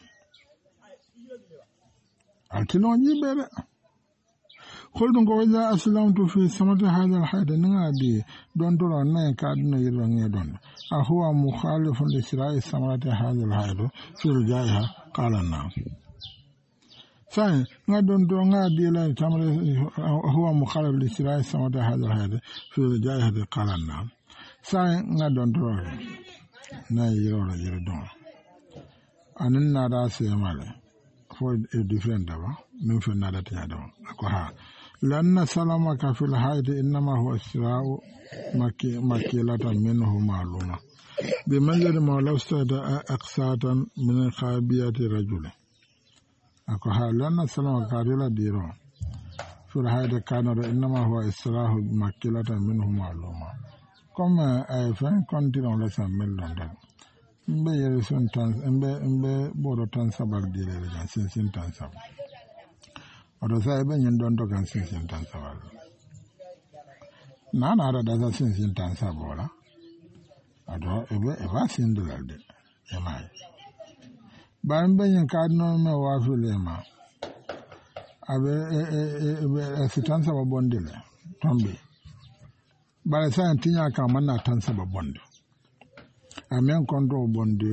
altino nyibere kolɗum ko waja aslamtu fi samati hadal hayde nagaadi ɗon toro nayi kaadino yirwa ŋeɗon a huwa mukhalifun li sirai samati hadal haydo fil jayha qala nam sai ngadon to ngaadi la tamre huwa mukhalif li sirai samati hadal haydo fil jayha qala nam sai ngadon to nayi yirwa yiro don anin nada semale for a different daba min fe nada tiya don ko ha لأن سلامك في الحيض إنما هو الشراء مكيلة منه معلومة بمنزل ما لو استدى أقساطا من خابية رجل أكوها لأن سلامك كاريلا ديرو في الحيض كان إنما هو الشراء مكيلة منه معلومة كما أيفن كنتين لسا ملون mbe yere son tan mbe boro tan sabar dire jan sin tan sabar odo sai be nyen don dogan sin tan sabar na ada da sin tan sabora ado eba sin dolalde e mai ba mbe nyen kadno me wa fulema abe sitan sabar bondile tombe bare sai tinya ka manna tan sabar bondo amen kondo bonde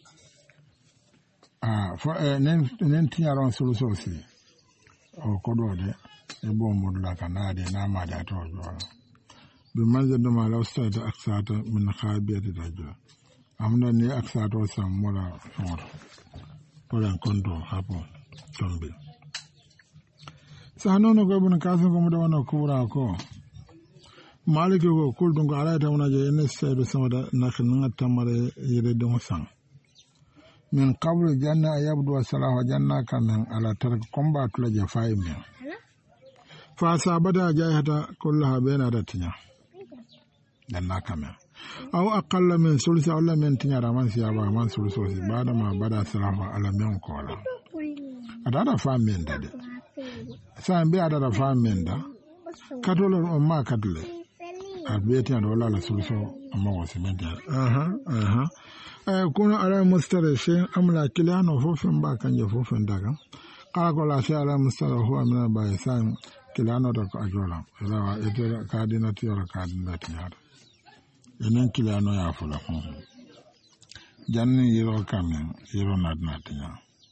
nen tiñaron solusosi o koɗode e bo modula ka naade namade a to joola ɓe manjedoma law stade aksata min habiyade radio amno ni aksato sam mola foto polen konto hapo tombe sa nono ko bon kaso ko mo dawano kubra ko maliki ko kuldun ko ala tamna je en seydo samada nakhnga tamare yede dum sang min qablu janna yabdu salahu janna kamen ala tarak combat la je fayme fa sabada jayhata kullaha baina datinya janna kamen aw aqalla min sulsa wala min tinya raman siyaba man sulso si bada ma bada salahu ala men kola adada famen dade sa mbe adada famen da katolo ma kadle abeti ando wala la solution amma wasimenti kuna ala mustara she amla kilano fofin ba kanje fofin daga kala ko la she ala mustara huwa mina ba san kilano da ko ajola ala ete kadina tiora kadina tiara enen kilano ya fula janni yiro kamen yiro nadna tiya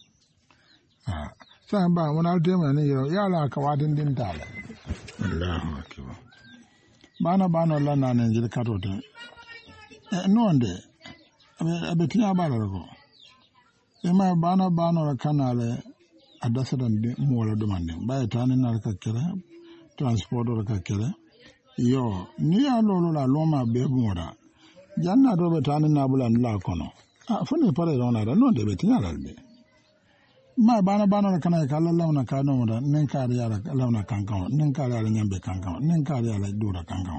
sa ba wona tema ni yiro yala ka wadin din tala Allahu akbar bana la na ne jil katote nonde abe tiya bala ko e ma bana la kanale adasadan de mo wala domande baye tani na ka kere transport la ka kere yo ni ya lolo la loma be moda janna do be tani na bulan la kono fone pare rona da nonde be tiya la be ma bana la kana ka Allah na ka no moda nen ka ya la Allah na kankan nen ka ya la nyambe kankan nen ka ya la dura kankan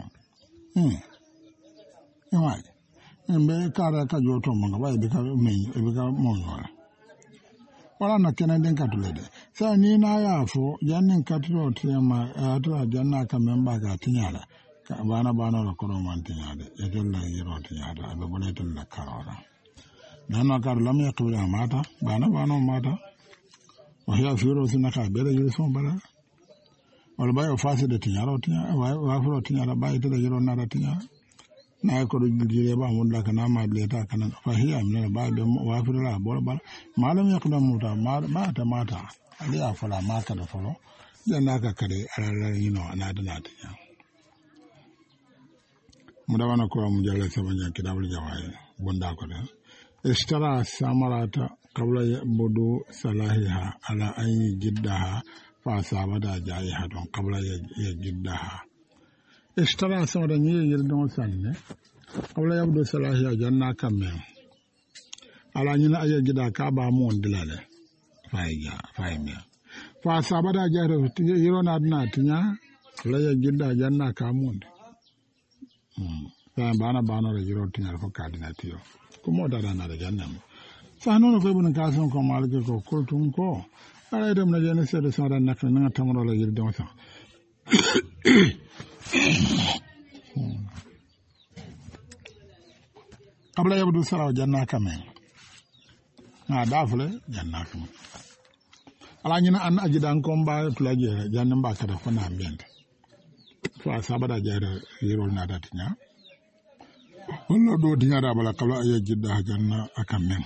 Imai, mbe kara ka joto monga ba be ka me be ka monga wala na kena den ka tulede sa ni na ya fo jannin ka tulo tema atla janna ka memba ga tinyala ka bana la kono man tinyade e della yiro tinyada be boletel la karora nana kar lam yaqbila mata bana mata wa hiya firo sinaka bere yiro bala wala bayo faside tinyara wa furo tinyara bayo tele yiro nada tinyara na ko do jire ba mun la kana ma leta kana fa hiya min ba be wa furo la bol bal malam yaqdam muta mata ali afala ma ka da folo dan naka kare alala yino anada na tinya mu da wana ko mu jalla sabanya kidabul jawai bonda ko da ishtara samarata qabla yabudu salahiha ala ayi jiddaha fa sabada jaiha don qabla ya jiddaha ishtara samara ni yildon sanne qabla yabudu salahiha janna kamme ala nyina ayi jidda ka ba mu ndilale faiya fa sabada jaiha yiro na dina tinya la ya jidda janna ka mu bana da jiro tinyar ko kadina tiyo kuma da na da jannam sanu ko ibn kasim ko malike ko kultum ko ala dem na jene sede sara nak na tamro la yir dem sa qabla yabdu sara janna kamen na dafle janna kamen ala nyina an ajidan ko mba tulaje janna mba kada ko na mbende fa sabada jere yirol na datinya wala do dinya da bala qabla ayajidda janna akamen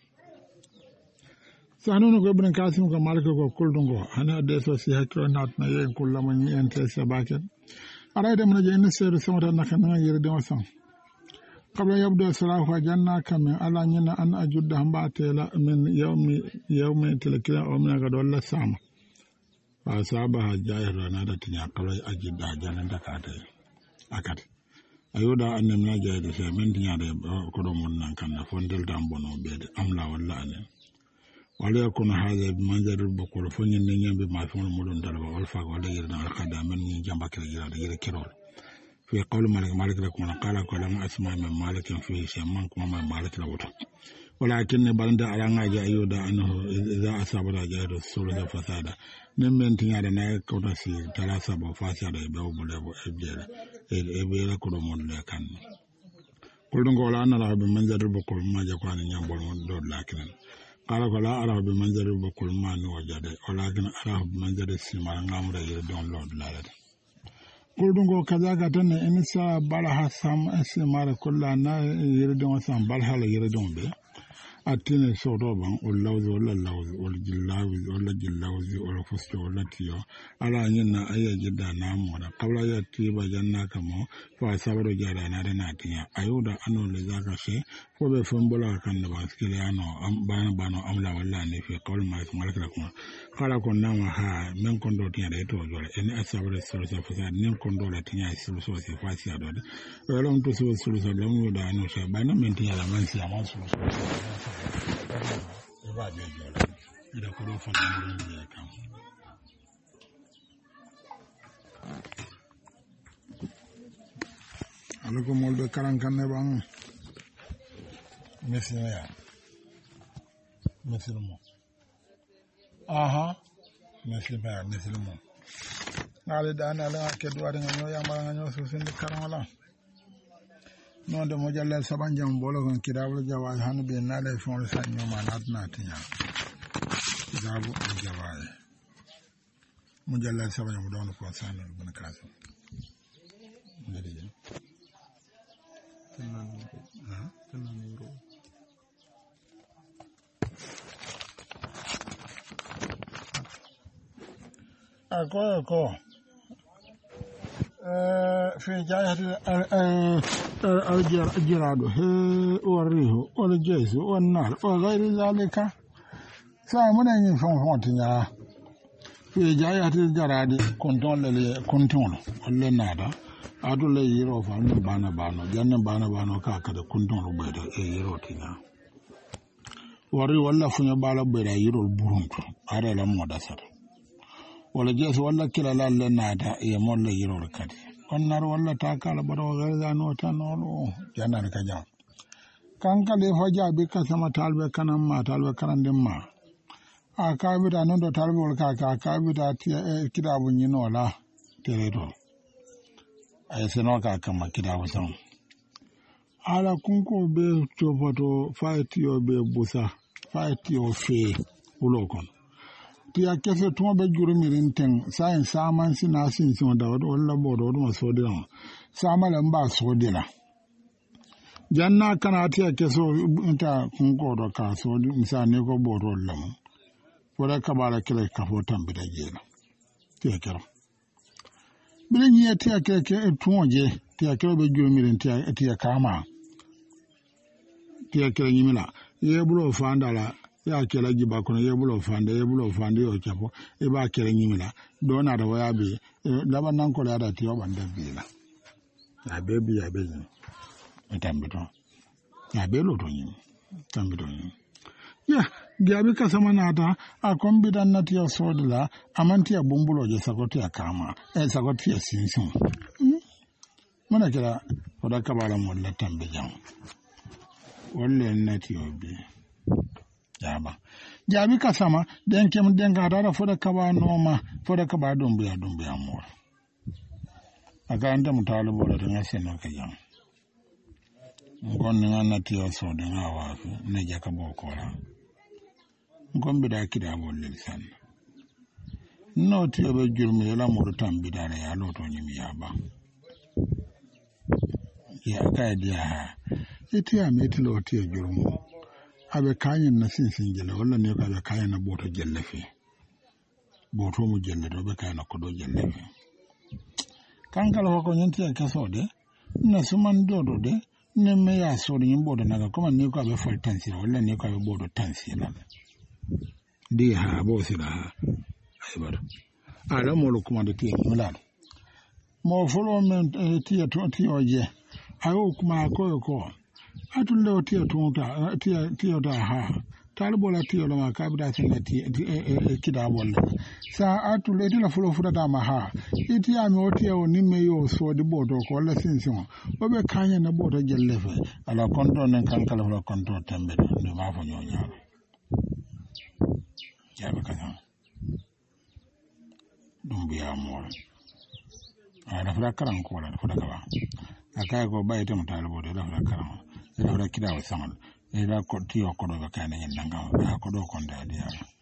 sanu ko ibn kasim ko malika ko kuldungo ana deso si hakro natna yen kullama ni ente sabaken ara dem na jeni seru samata nakana yir de wasan qabla yabdu salahu janna kam ala nyina an ajudda hambatela min yawmi tilkila o min ga dolla sama fa saba jayra na da tinya qabla ajidda janna dakate akat ayoda annem na jayde fe men tinya de ko do mon nan kan fondel dambono bede amla walla anen wala yakun hada bimanzar bokol fonyen ne nyambe ma fon modon dalba wal fa wala yirna al qadaman ni jamba kala yira yira kirol fi qawl malik lakum qala ko lam asma min malik fi shamman kuma malik la wuta walakin balanda ala ngaji ayoda anhu idza asaba jahadu sulha fasada nem men tinya da na ko da si tala sabo fasada be obule bo ebjela e be la ko do mon le kan ko ngo la na la bimanzar bokol ma ja ko an nyambol mon do lakin qala ko la ara bi manzari bokul man wajade walakin ara bi manzari sima ngamra yir don lord lalade kuldungo kazaga tan insa balaha sam asmara kullana yir don sam balha yir don be atine sodo ban ulawzi wala lawzi wal jillawi wala jillawzi wala fusto wala tiyo ala nyina ayaje da namu da qabla ya tiba janna kamo fa sabaro jara na da na tiya ayuda anu le zaka she ko be fombola kan da baskile ano bano amla wala ne fi qawl ma malaka kuma kala kon nama ha men kon do tiya de to jore en asabare solo sa fa nen kon do la tiya solo so se fa si adode wala on to solo so lamu da anu she bana men tiya la man si amon solo ba be jole ida ko do fon mo ya kam alako molbe karan kan ne bang mesina mesilmo aha mesilmo ngale dana la ke do ada nyo ya mara nyo so sinde karan wala non de mo jalla sabanjam bolo kon kidabul jawal hanbe na le fon sa nyoma natna tinya kidabu jawal mo jalla sabanjam don ko san ben kaso ngade ako في جاية الجراد والريح والجيش والنار وغير ذلك سامنا يفهم تنيا في جاية الجراد كنتون ولا نادا adu le yiro fa ni bana janna bana ka kada kundon rubaida yiro tinya wari walla funya bala beda yiro buruntu ara la moda sar wala jesu walla kila lalle nada e molle yiro kadi onnar walla ta kala baro garza no tanolo janna ka jam kanka le faja be ka sama talbe kanan ma talbe kanan din ma aka bi da non do talbe wal ka bi da kidabun yino la teredo ay seno ka kama kidabu san ala kunko be chofoto faitiyo be busa faitiyo fe ulokon tiya kese tuma be jurumirin ten sayin saman sina sin da wala bodo ma sodira samala mba sodira janna kana tiya keso inta kunko do ka sodi misane ko bodo lam wala kabala kile kafo tambida jela tiya kero bile nyi tiya keke tuonje tiya kero be jurumirin tiya kama tiya kero nyimila yebulo fandala ya kela jiba kono yebulo fande yo chapo e ba kela nyimila do na da waya be laba nan ko da tiyo banda bila ya bebi ya bezi tambito ya belo to nyim tambito nyim ya gabi kasama nata a kombidan na tiya sodila amantiya bumbulo je sakoti ya kama sakoti ya sinsin muna kira foda kabala molla tambe jam wolle nati obi jaba jabi kasama denkem denga dara foda kaba noma foda kaba dumbuya mo aga anda mutalibo da ngase no kajam ngon ngana tiyo so de ngawa ne jaka bokora ngombe da kida bolle san no tiyo be jurmi la mo tambi dara ya loto nyimi yaba ya ka dia iti ya metilo tiyo jurmu abe kanyin na sinsin jelle wala ne ka be kanyin na boto jelle fe boto mu jelle do be kanyin na kodo jelle fe kankala ko nyenti ya kasode na suman dodo de ne me ya so de bodo naga kuma ne ko be fol tansira wala ne ko be bodo tansira di ha bo sira ay bar ala mo lo kuma de ti mulal mo folo men ti to ti oje ayo kuma ko atulle o tiyo tunta tiyo da ha talbola tiyo la makabida sinna kida bolla sa atulle tila fulo fuda da ma ha iti ami o tiyo nimme yo so di bodo ko la sinsin o be kanya na bodo jellefe ala konto nen kankala fulo konto tembe ne ma fa nyonya jabe kana dumbiya mo ala fuda karan ko la fuda kaba akay ko bayte mo talbodo la fuda karan ila kida wa sangal ila ko tiyo ko do kana nyen nanga ko do ko ndadi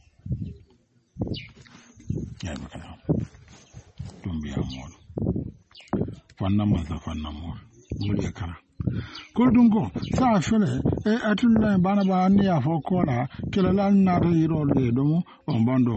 ya bakala tumbi amol fanna mo muri akara ko dungo sa fele atulla bana ba ni ya fo ko la kila la na to yiro le do on bando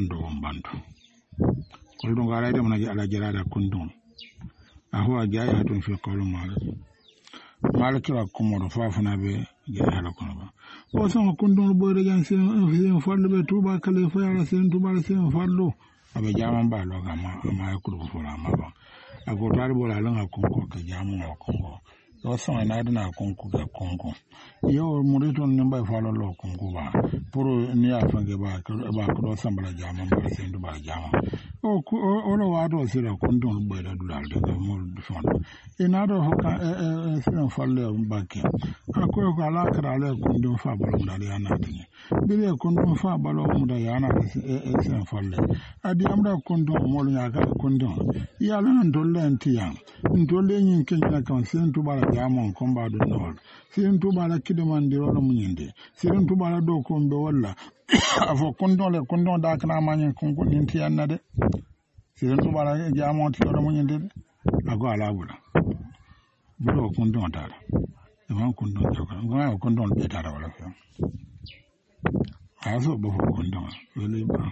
ko dungo ala de mona ala jirada kundum ahwa jaya hatun fi qawlu malakira komodo fafana be jahala kono ba o so kundon boyde jan sen fallo be tuba kale fayala sen tuba sen fallo abe jaman ba lo gama ma yakuru fola ma ba ago tarbo la langa konko ka jamu na konko o so na dina konko ga konko yo murito nimba falo lo konko ba puro ni afange ba ko sambala jaman ba sen tuba jaman o lo wado sira kundon boyde dulal de mo fon inado hoka sen fallo mbake akoyo ko ala kara le kundon fa balo mudali anati bile kundon fa balo mudali anati sen fallo adi amda kundon mo nya ga kundon ya la ndolle antiyan ndolle nyin kenya kan sen tubala jamon komba do nol sen tubala kidemandi wala munyinde sen tubala do kombe walla afo kundon da kana manyen konko ninti annade sen tubala jamon ti wala munyinde ago ala bula bulo kundon dara man kundon joga ngaya kundon be dara wala fe aso bo kundon wele ba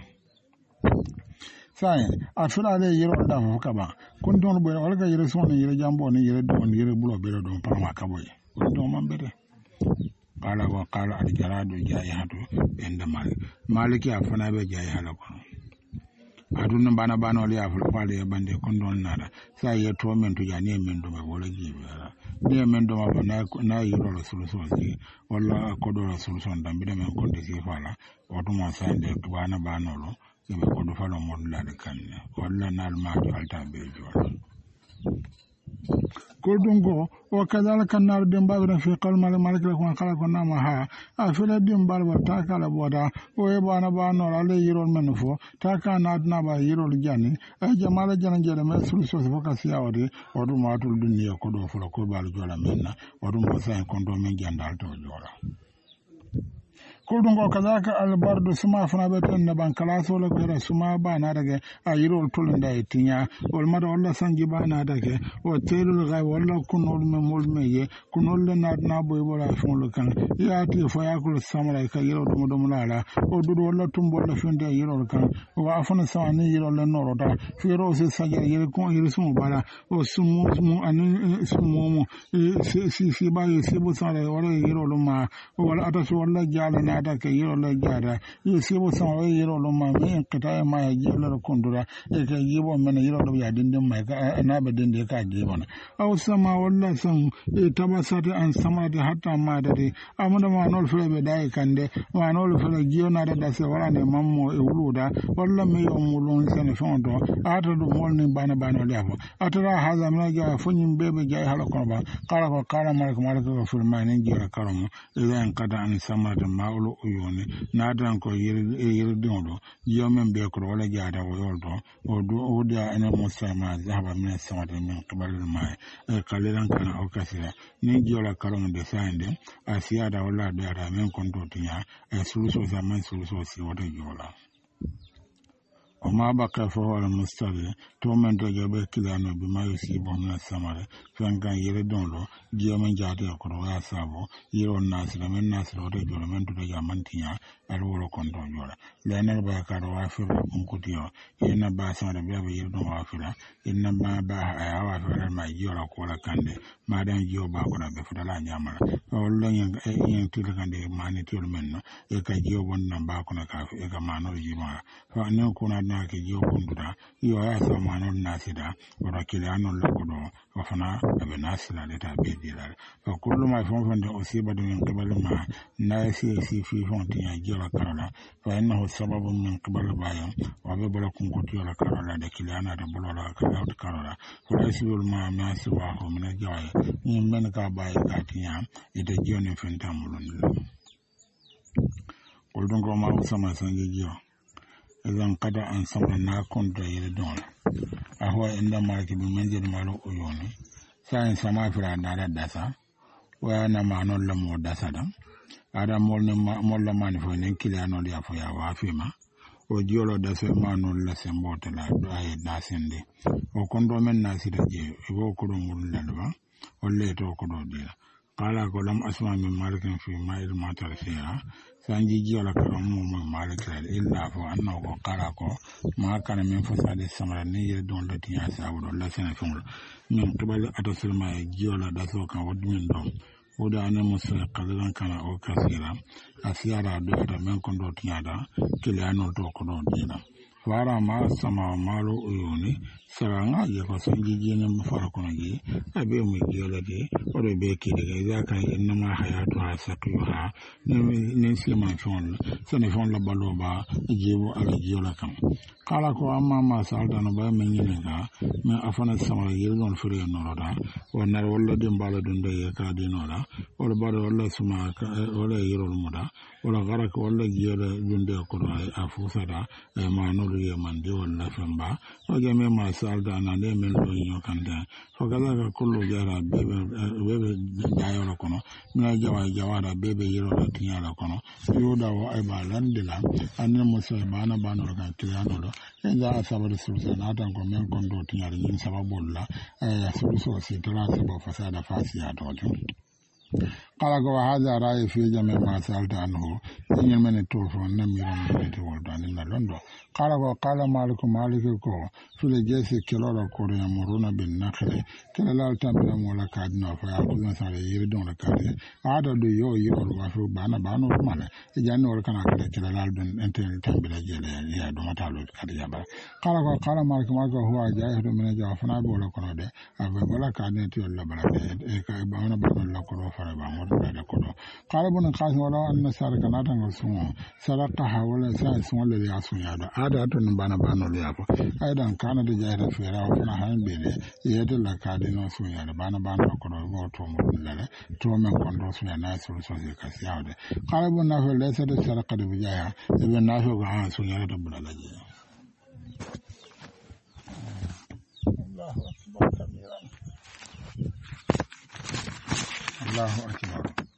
sai afuna le yiro da ho kaba kundon bo wala ga yiro son yiro jambo ni yiro don yiro bulo be don parma kaboy kundon man bede qala wa qala al jaradu jaihatu inda maliki afuna be jaihalo ko aduna bana le aful pale bande kundon nada sai ye to men to jani men do wala jibe ne men do ma na yiro la solution si wala ko do la solution dambe men ko de si fala o to mo sande bana lo be ko do falo mo la de kan wala nal ma to alta be jolo ko dungo o kadala kanar de mbagna fi qalmal malik la ko kala ko nama ha afela dim balwa ta kala boda o e bana la le yiro men fo ta kana adna ba yiro jani e jamala jana jere me solution fo ka siya wadi o do ma tul dunya ko do fo ko bal jola menna o do mo sa ko do men jandal to jola kuldungo kazaka albardu suma fana beten na bankala solo kera suma ba na daga ayiro tulunda itinya wal mada walla sanji ba na daga o telul gay walla kunol me molmeye kunol na boy wala fon kan yaati fo yakul samara ka yiro dum lala o dudu walla tumbo la fende yiro kan o afana sawani yiro le noroda firo se saja yiro kon yiro sumu bala o sumu ani sumu si ba yisi bu sare wala yiro ma wala atasu walla jala nada ke yiro la jara yu sibo sama we yiro lo ma me kita ma ya jiro la kondura e ke yibo men yiro lo ya dindin mai ka na ba dinde ka jibo na aw sama walla san e tabasati an sama de hatta ma da de amuna ma nol fere be dai kande ma nol fere jiyo na da se wala ne mammo e wuluda walla me yo mulon sene fondo ata do molni bana levo atara haza na ja funyin bebe ja hala ko ba kala ko kala mar ko firma ne jira karam idan kada an sama da maulo uyone na dan ko yiri dondo jiyo men be ko wala ja da woldo o da ene musama zahaba min sama da min qibal ma kalilan kana o kasira ni jiyo la karam de sande asiya da wala da men kon do tinya suluso zaman suluso si wada jola o ma baka fo wala mustabi to men do jobe kilano bi ma yusi bo na samare fanga yere donlo jiyo men jaade ko ya sabo yero nasira men nasira wada jola men do jamantinya alworo kon do jola lenar ba ka do wafira kunkutiyo ina ba samare be yero do wafira inna ba aya wafira ma jiyo ko la kande ma dan jiyo ba ko na be fudala nyamala wallo yen tilkande mani tol men e ka jiyo bon na ba ko na ka e ka mano jima fa ne ko na ke jiyo kunduda yo ya sa mano nasida wala kilano lokodo wafana abe nasila leta be dilal fa kullu ma fon de osiba de min qibal ma na si fi fon tiya jiyo la karala fa innahu sababun min qibal bayam wa be bala kun ko tiyo la karala de kilana de bolola karala fa isul ma nasi wa ho min jaay ni men ka baye ka tiya ite jiyo ne fenta mulun ko don ko ma sama sangi jiyo idan kada an sama na kon da yiri don ahwa inda marki bi manjil malo uyoni sai sama fira na da dasa wa na manon la mo dasa dam ada mol la man fo nen kilano ya fo ya wa fima o jiolo dasa manon la sembote la do ay nasende o kondo men nasida je e bo ko do mul la ba o le to ko do dira qala ko lam asma min malikin fi ma'il matar fiha sanji jiyo la karam mo malik illa fo anna ko qala ko ma kana min fasade samara ni ye don la tiya sabu la sene fumul min qibal atasul ma jiyo la daso kan wadmin don oda ane musa qalalan kana o kasira asiyara do da men kon do tiya da kilano to ko do dina wara ma sama malo uyoni saranga ye ko sanji jene mu fara kono gi abe mu jola de odo be ki de ga ka inna ma hayatu asaqiyha ne sima fon sene fon la baloba jibo ala jola kam kala ko amma ma salda no ba men ni ga me afana sama yel don fure no roda wonnar walla de mbala dun de ka de no la wala baro walla suma ka wala yero muda wala gara ko walla jola dun de ko afusada ma no ye mande wala famba o jame ma salda na ne men do nyo kanda fo kala ka kullu jara bebe dayo la kono mina jawara bebe yero la tinya la kono yoda wa ay ba landila anne mo se bana bana ka kilano do enza sababu sulsa na tan ko men kon do tinya ni sababu la sulso si tara sababu fasada fasi ya do kala ko hada rai fi jame ma salta anhu yin men to fo na miran de wolda ni na londo kala ko kala maliku ko fule jesi kelora ko ya muruna bin nakhre kelala tambira mola kadna fa ya ko sare yiri don la kade ada do yo wa fu bana mala e janno wala kana kade kelala don enten tambira jele ya do matalo kade ya ba kala ko kala maliku huwa jahidu min jawfana bo la kono de aba bala kadne to la bala e ka bana la kono fa ba mo da kono kala bon khas wala an sar kana tan sumo sarata hawala sa sumo le ya sunya da ada to bana le ya ko aidan kana da jahira fera wa na han bele yede la kade no sunya da bana ko do to mo le to men kon do sunya na so ka siawde kala bon na le sa de saraka de bijaya e ben na so ga sunya da bula la je Allahu akbar kabiran Allahu akbar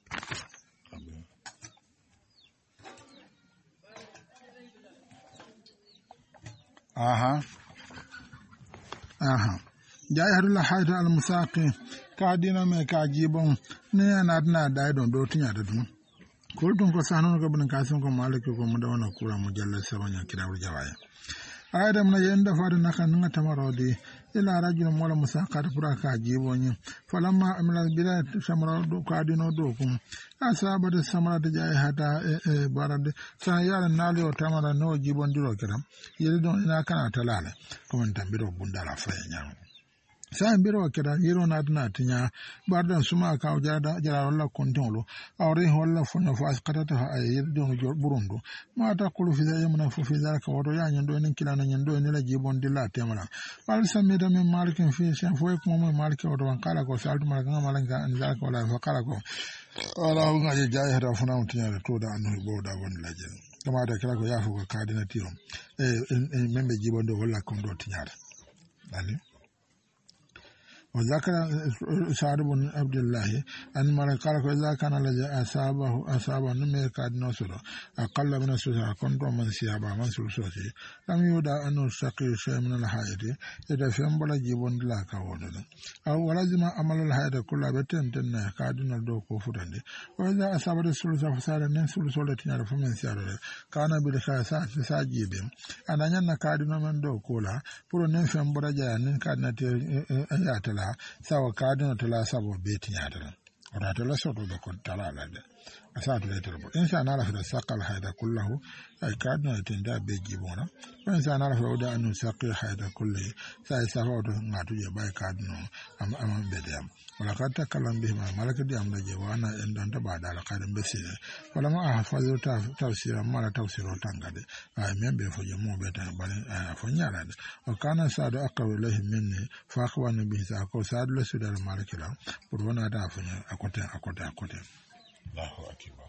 jahirul hayd al musaqi ka dina me ka jibon ne na dai don do tinya da dum ko dum ko sanu ko bun ka sun ko maliki ko mu da wana kura mujallal sabanya kirawul jawaya ayda mun yanda fara naka nanga tamarodi ila rajul mola musaqat furaka jibonyi falamma amla bila samara do kadino do kum asaba de samara de jay hata barade sa yara nali o tamara no jibondiro kiram yiri don ina kana talale ko man tambiro bundala fanya sa mbiro keda yiro na dina tinya bardan suma ka jara wala kontolo awre wala fonyo fas katata ha yir don jor burundo ma ta kulu fi yamna fu fi zaka wodo ya nyando nin kilana nyando ni la jibon dilla temala wal samida min malikin fi shan fo ko mo maliki wodo wan kala ko saltu mal nga malanga an zaka wala fa kala ko wala nga je jay hata funa mutinya to da anu bo da won la je kama da kala ko ya fu ko kadina tirom membe jibon do wala kondo tinyara ani وذكر سعد بن عبد الله أن من قال إذا كان الذي أصابه نمي كاد نصر أقل من السوسة كنت من سيابا من سوسة لم يودع أنه سقي شيء من الحياة إذا فهم بلا جيبون لا كودد أو ولازم عمل الحياة كلها بتنتن كاد ندوكو فرندي وإذا أصاب السوسة فساد نسول سولة يعرف من سيارة كان بالخياسات ساجيبهم أنا ينا كاد من دوكو لا برو نفهم بلا جاء نكاد نتي أياتلا sawa kadino tala sabo beti nyadala ora tala soto be kon tala la de asatu le terbo insa na la fa saqal hayda kullahu ay kadino tenda be jibona insa na la fa oda anu saqil hayda kulli sai sawo do ngatu je bay kadino am bedem wala kata kalam bi malaka di am je wana endan ta bada la kadin besire wala ma hafazu tafsira mala tafsiro tangade ay membe fo je mo beta bale fo nyala de o kana sadu aqaw ilayhi minni fa akhwana bi sa ko sadu la sudal malakila pour wana da fo akote Allahu akbar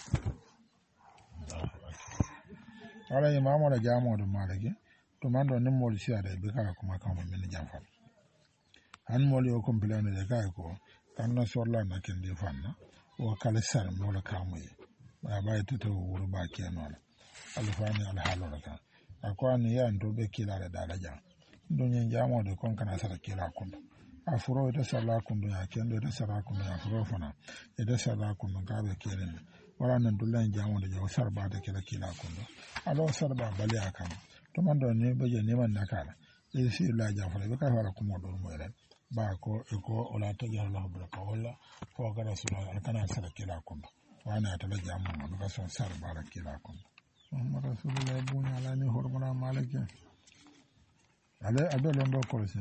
ala imamu la jamo do malake to mando nimmo li siada be kala kuma kan men jamfal han moli o komplene de kay ko kanno sorla na kende fanna o kala sar mola kamuye ba bay to wuro ba kenon alfani alhalo raka akwani ya ndo be kila da daraja donye jamo de kon kana sara kila kun afuro ita sala kun do ya kendo ita sara kun ya afuro fana ita sala kun ga be kelen wala nan dulan jamo de jaw sarba de kila kun alo sarba bali akam to mando ne be je ne man nakala isi la jafale be ka fara kuma do mo ren ba ko ola ta ya Allah baraka wala ko ga rasulullah kana sara kila kun wana ta la jamo mo ga son sarba la kila kun Muhammad rasulullah bunya ala ni hormona malike ale ado londo ko se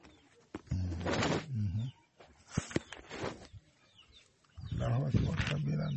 Allahu akbar kabiran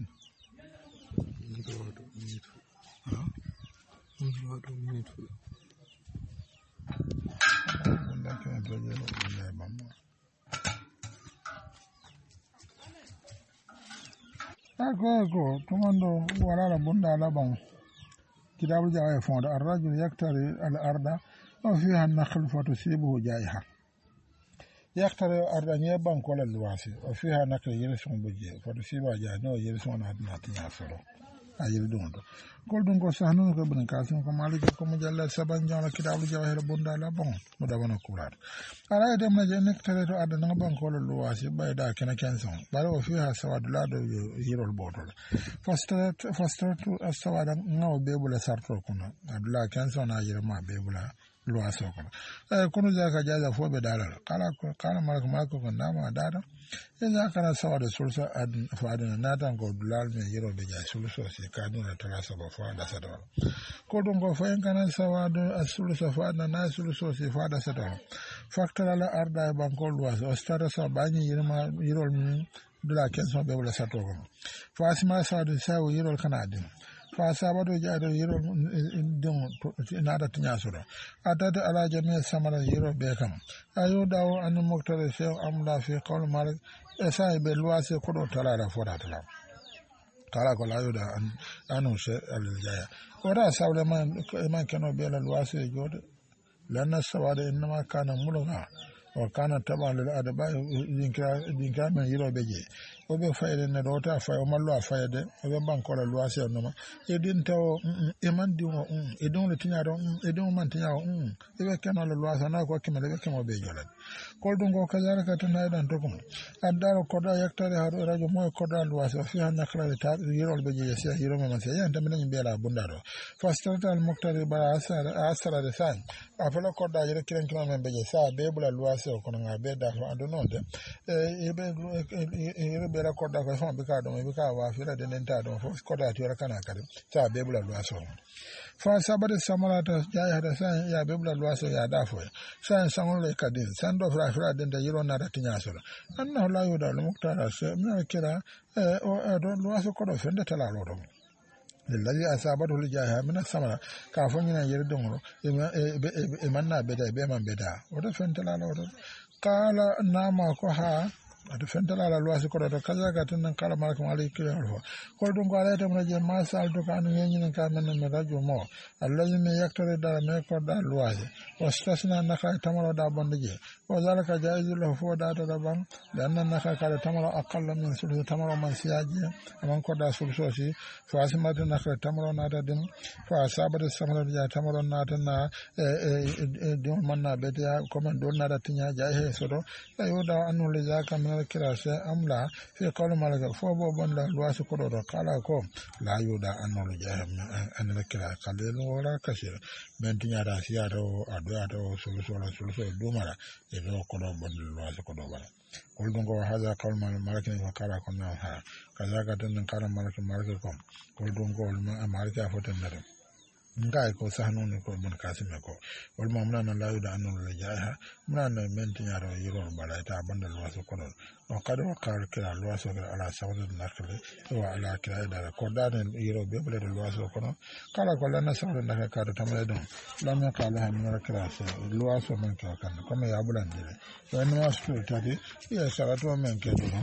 Ako tumando wala bunda labon kitabu jawa fondo arrajul yaktari al arda wa fiha an-nakhl fatusibuhu jaiha yaktari arda nyeban ko la luwasi wa fiha nakhl yelson buje fatusiba ja no yelson na tinya soro ayil dondo kol dungo sahnu ko ben kasim ko malik ko mujalla saban jawla kitabu jawa bunda labon mo da wana kurat ala dem na je yaktari to arda nga ban ko la luwasi bayda kena kenson baro fiha sawadula do yirol botol fastratu asawada ngaw bebula sarto kuna adula kenson na yirma bebula luwaso kono kono zaka jaza fobe dalal kala malako ko nama dada eza kana sawada sulsa ad faadina natan ko dulal me yiro be jay sulso si kaduna tala sabo faada sadal ko don go fayen kana sawada asulsa faada na sulso si faada sadal factor la arda banko luwaso ostara sa bani yirma yirol mi dula kenson be wala sato ko fasima sawada sawo yirol kanadin fa sabado jaado yiro don nada tinya sura atata ala jami samara yiro be kam ayo dawo an moktare se amla fi qawl malik esa be luase ko do tala da foda tala kala ko layo da anu se al jaya ora sawle man kano be la luase jode lanna sawada inma kana mulga wa kana taban lil adaba dinkra men yiro beje o be fayde ne do ta fay o mallo a fayde o be banko la loi se no ma e din taw e man di o e don le tinya do e don man tinya o e be kenno la loi na ko kimele be kemo be jolat ko dum go kazara ka tan dan to kum andaro ko da yaktare ha radio mo ko da loi se fi hanna kala ta yirol be je se yiro ma se yan tan ben be la bundaro fastal muktari bara asara de sai afala ko da yire kiran kiran men be je sa be bula loi se ko nga be da fa ando non de e be yire be la ko da ko fa be ka do be ka wa fi la de nenta do ko da ti ra kana kare sa be bula loi se fa sabade samarata jaya hada sa ya be bula loi se ya da fo sa sangol le kadin sando fra den da yiro na da tinya so anna la yo da muktara se me kira o do loi se ko do fende tala lo do lillahi asabatu lijaha min samara ka fonyina yere dongro e manna beda be man beda o do fentala lo do kala nama ko ha ado fentala la loi ko do kaza ga tan kala ma ko ali kire ho ko dum ko ala tam je ma sal to kan ngi ka men me radio mo allahi me yaktore da me ko da loi o stasna na ka tamaro da bonde je o zalaka jaizu lahu fo da to da ban dan na ka ka tamaro aqalla min sulu tamaro man siaji amon ko da sulu sosi fa asmatu na ka tamaro na da dim fa sabata samara ya tamaro na ta na dum man na be ya ko men don na da tinya ja he so do ayo da anu le zaka kira se amla fi qawli malaka fo bo bonda loi ko do kala ko la yuda anol jahm an la kira qalil wala kasir ben tinya da siya do ado sulu do mara e do ko do bonda loi ko do bala ko do go haza qawl malaka ni kala ko na ha kaza ga tan kala malaka ko ko do go malaka fo tan dare ngai ko sahno ni ko mon kasime ko wal mo mna na layu da anu le jaha mna na menti nyaro yiro bala ta banda lo so ko no kado kar kira lo so ala sawdo na kale wa ala kira da ko da ne yiro be bele lo so ko no kala ko la na sawdo na ka da tamale don la me kala ha mi kira so lo so men ka kan ko me ya bulan dire wa no astu tadi ya sarato men ke do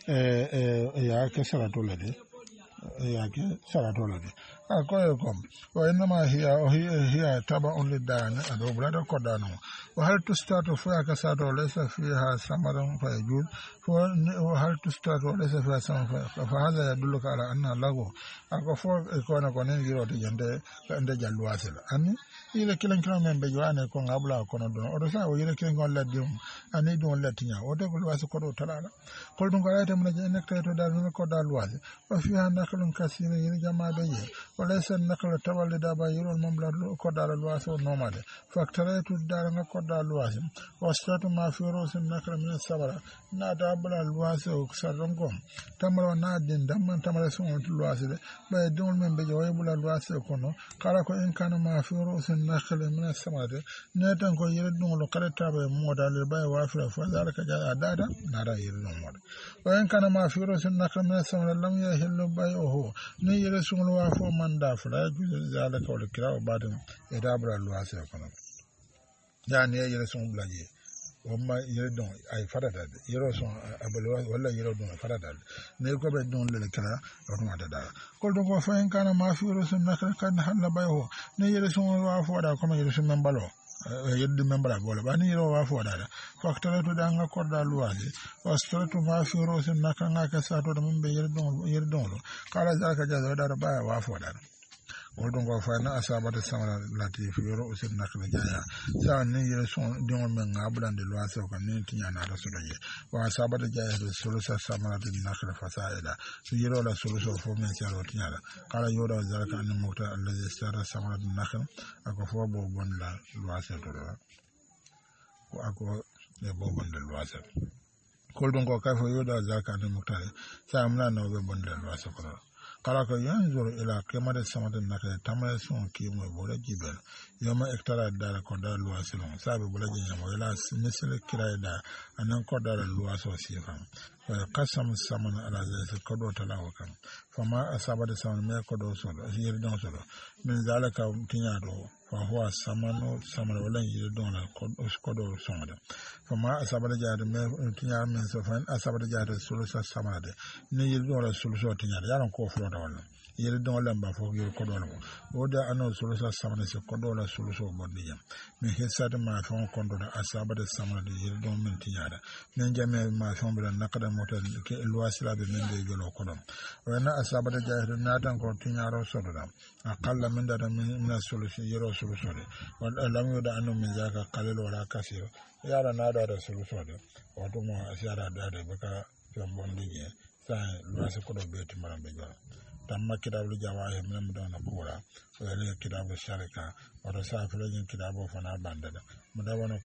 ya ke sarato le de ya ke sarato le de akoye kom wa inma hiya tabaun lidana ado brada kodano wa hal tustatu fa kasato laysa fiha samaran fa yajud wa hal tustatu laysa fiha samaran fa hadha yadulluka ala anna lahu ako fo ko na ko nen giro de jande ande jallu asila ani ile kilan kilan men be jwane ko ngabla ko no don o do sa o ile kilan gon laddi ani don latinya o de ko wasu ko do talala ko dum ko ayta mun je nekta to dal ko dal wasi wa fiha naklun kasira yiri jama be وليس النقل تولد باير المملل قدر الواسع نوماد فاكتريت الدار قدر الواسع واشترط ما في روس النقل من الصبر نادا بلا الواسع وكسرنكم تمر نادين دم تمر سون الواسع بايدون من بجوي بلا الواسع كونو قال كو ان كان ما في روس النقل من الصبر نتان كو يردون لو كرتا به مودال باي وافر فذلك جاء دادا نارا يردون مود وان كان ما في روس النقل من الصبر لم يحل بايعه ني يرسون وافو da fula zalika wal kira badin idabra luwase kono yani yere son blaje wamma yere don ay farada yero son abulwa wala yero don farada ne ko be don le kira on ma da ko do ko fa en kana ma fi rusul nakra kan halla bayo ne yere son wa fo da ko yere son membalo yeddi membra bola bani yero wa fo da facteur to da nga ko da luwase facteur to ma fi rusul nakra nga ka sa to mun be yere don kala zaka jaza da ba wa fo da Oldon go fa na asaba de samara lati fi yoro usin nakle jaya sa ni yere son dingo men ngabulan de loi so kan ni tinya na rasul ye wa asaba de jaya de solusa samara de nakle fasaida su yoro la soluso fo men ci ro tinya kala yoro zalaka an mukta allazi sara samara de nakle ako fo bo bon la loi so to ko ako ne bo bon de loi so koldon go ka fo yoro zalaka an mukta sa amna no be bon de loi so ko kala ko yanzuru ila kemade samade nakale tamale son ki mo bola jibel yoma ektara dara ko dara luwa silon sabe bola jinyamo ila misle kiraida anan ko dara luwa so sifam qasam samana ala zalika ko do talawo kan fama asabade saman me ko do so yir don so min zalika tinya do fa huwa samano samara wala yir don la ko do so da fama asabade jaade me tinya men so fan asabade jaade sulusa samade ne yir don la sulusa tinya yaron ko flo da wala yele don lamba fo yele ko don o da ano solusa samana se ko do la soluso bondi jam mi hesade ma fon kondo da asaba de samana de yele don min tinyada men jame ma fon bela nakada mota ke luasila be men de jolo ko don o na asaba de jahre na tan ko tinyaro sodo da akalla min da min solution yero solution de wala lamu da ano min zaka kalel wala kasiro yara na da solution de o to mo asiara da de baka jom bondi je sa luasi ko do be timarambe jolo tamma kitabu jawahi min mudana kura wala kitabu sharika wala sa fulajin kitabu fana bandada mudawana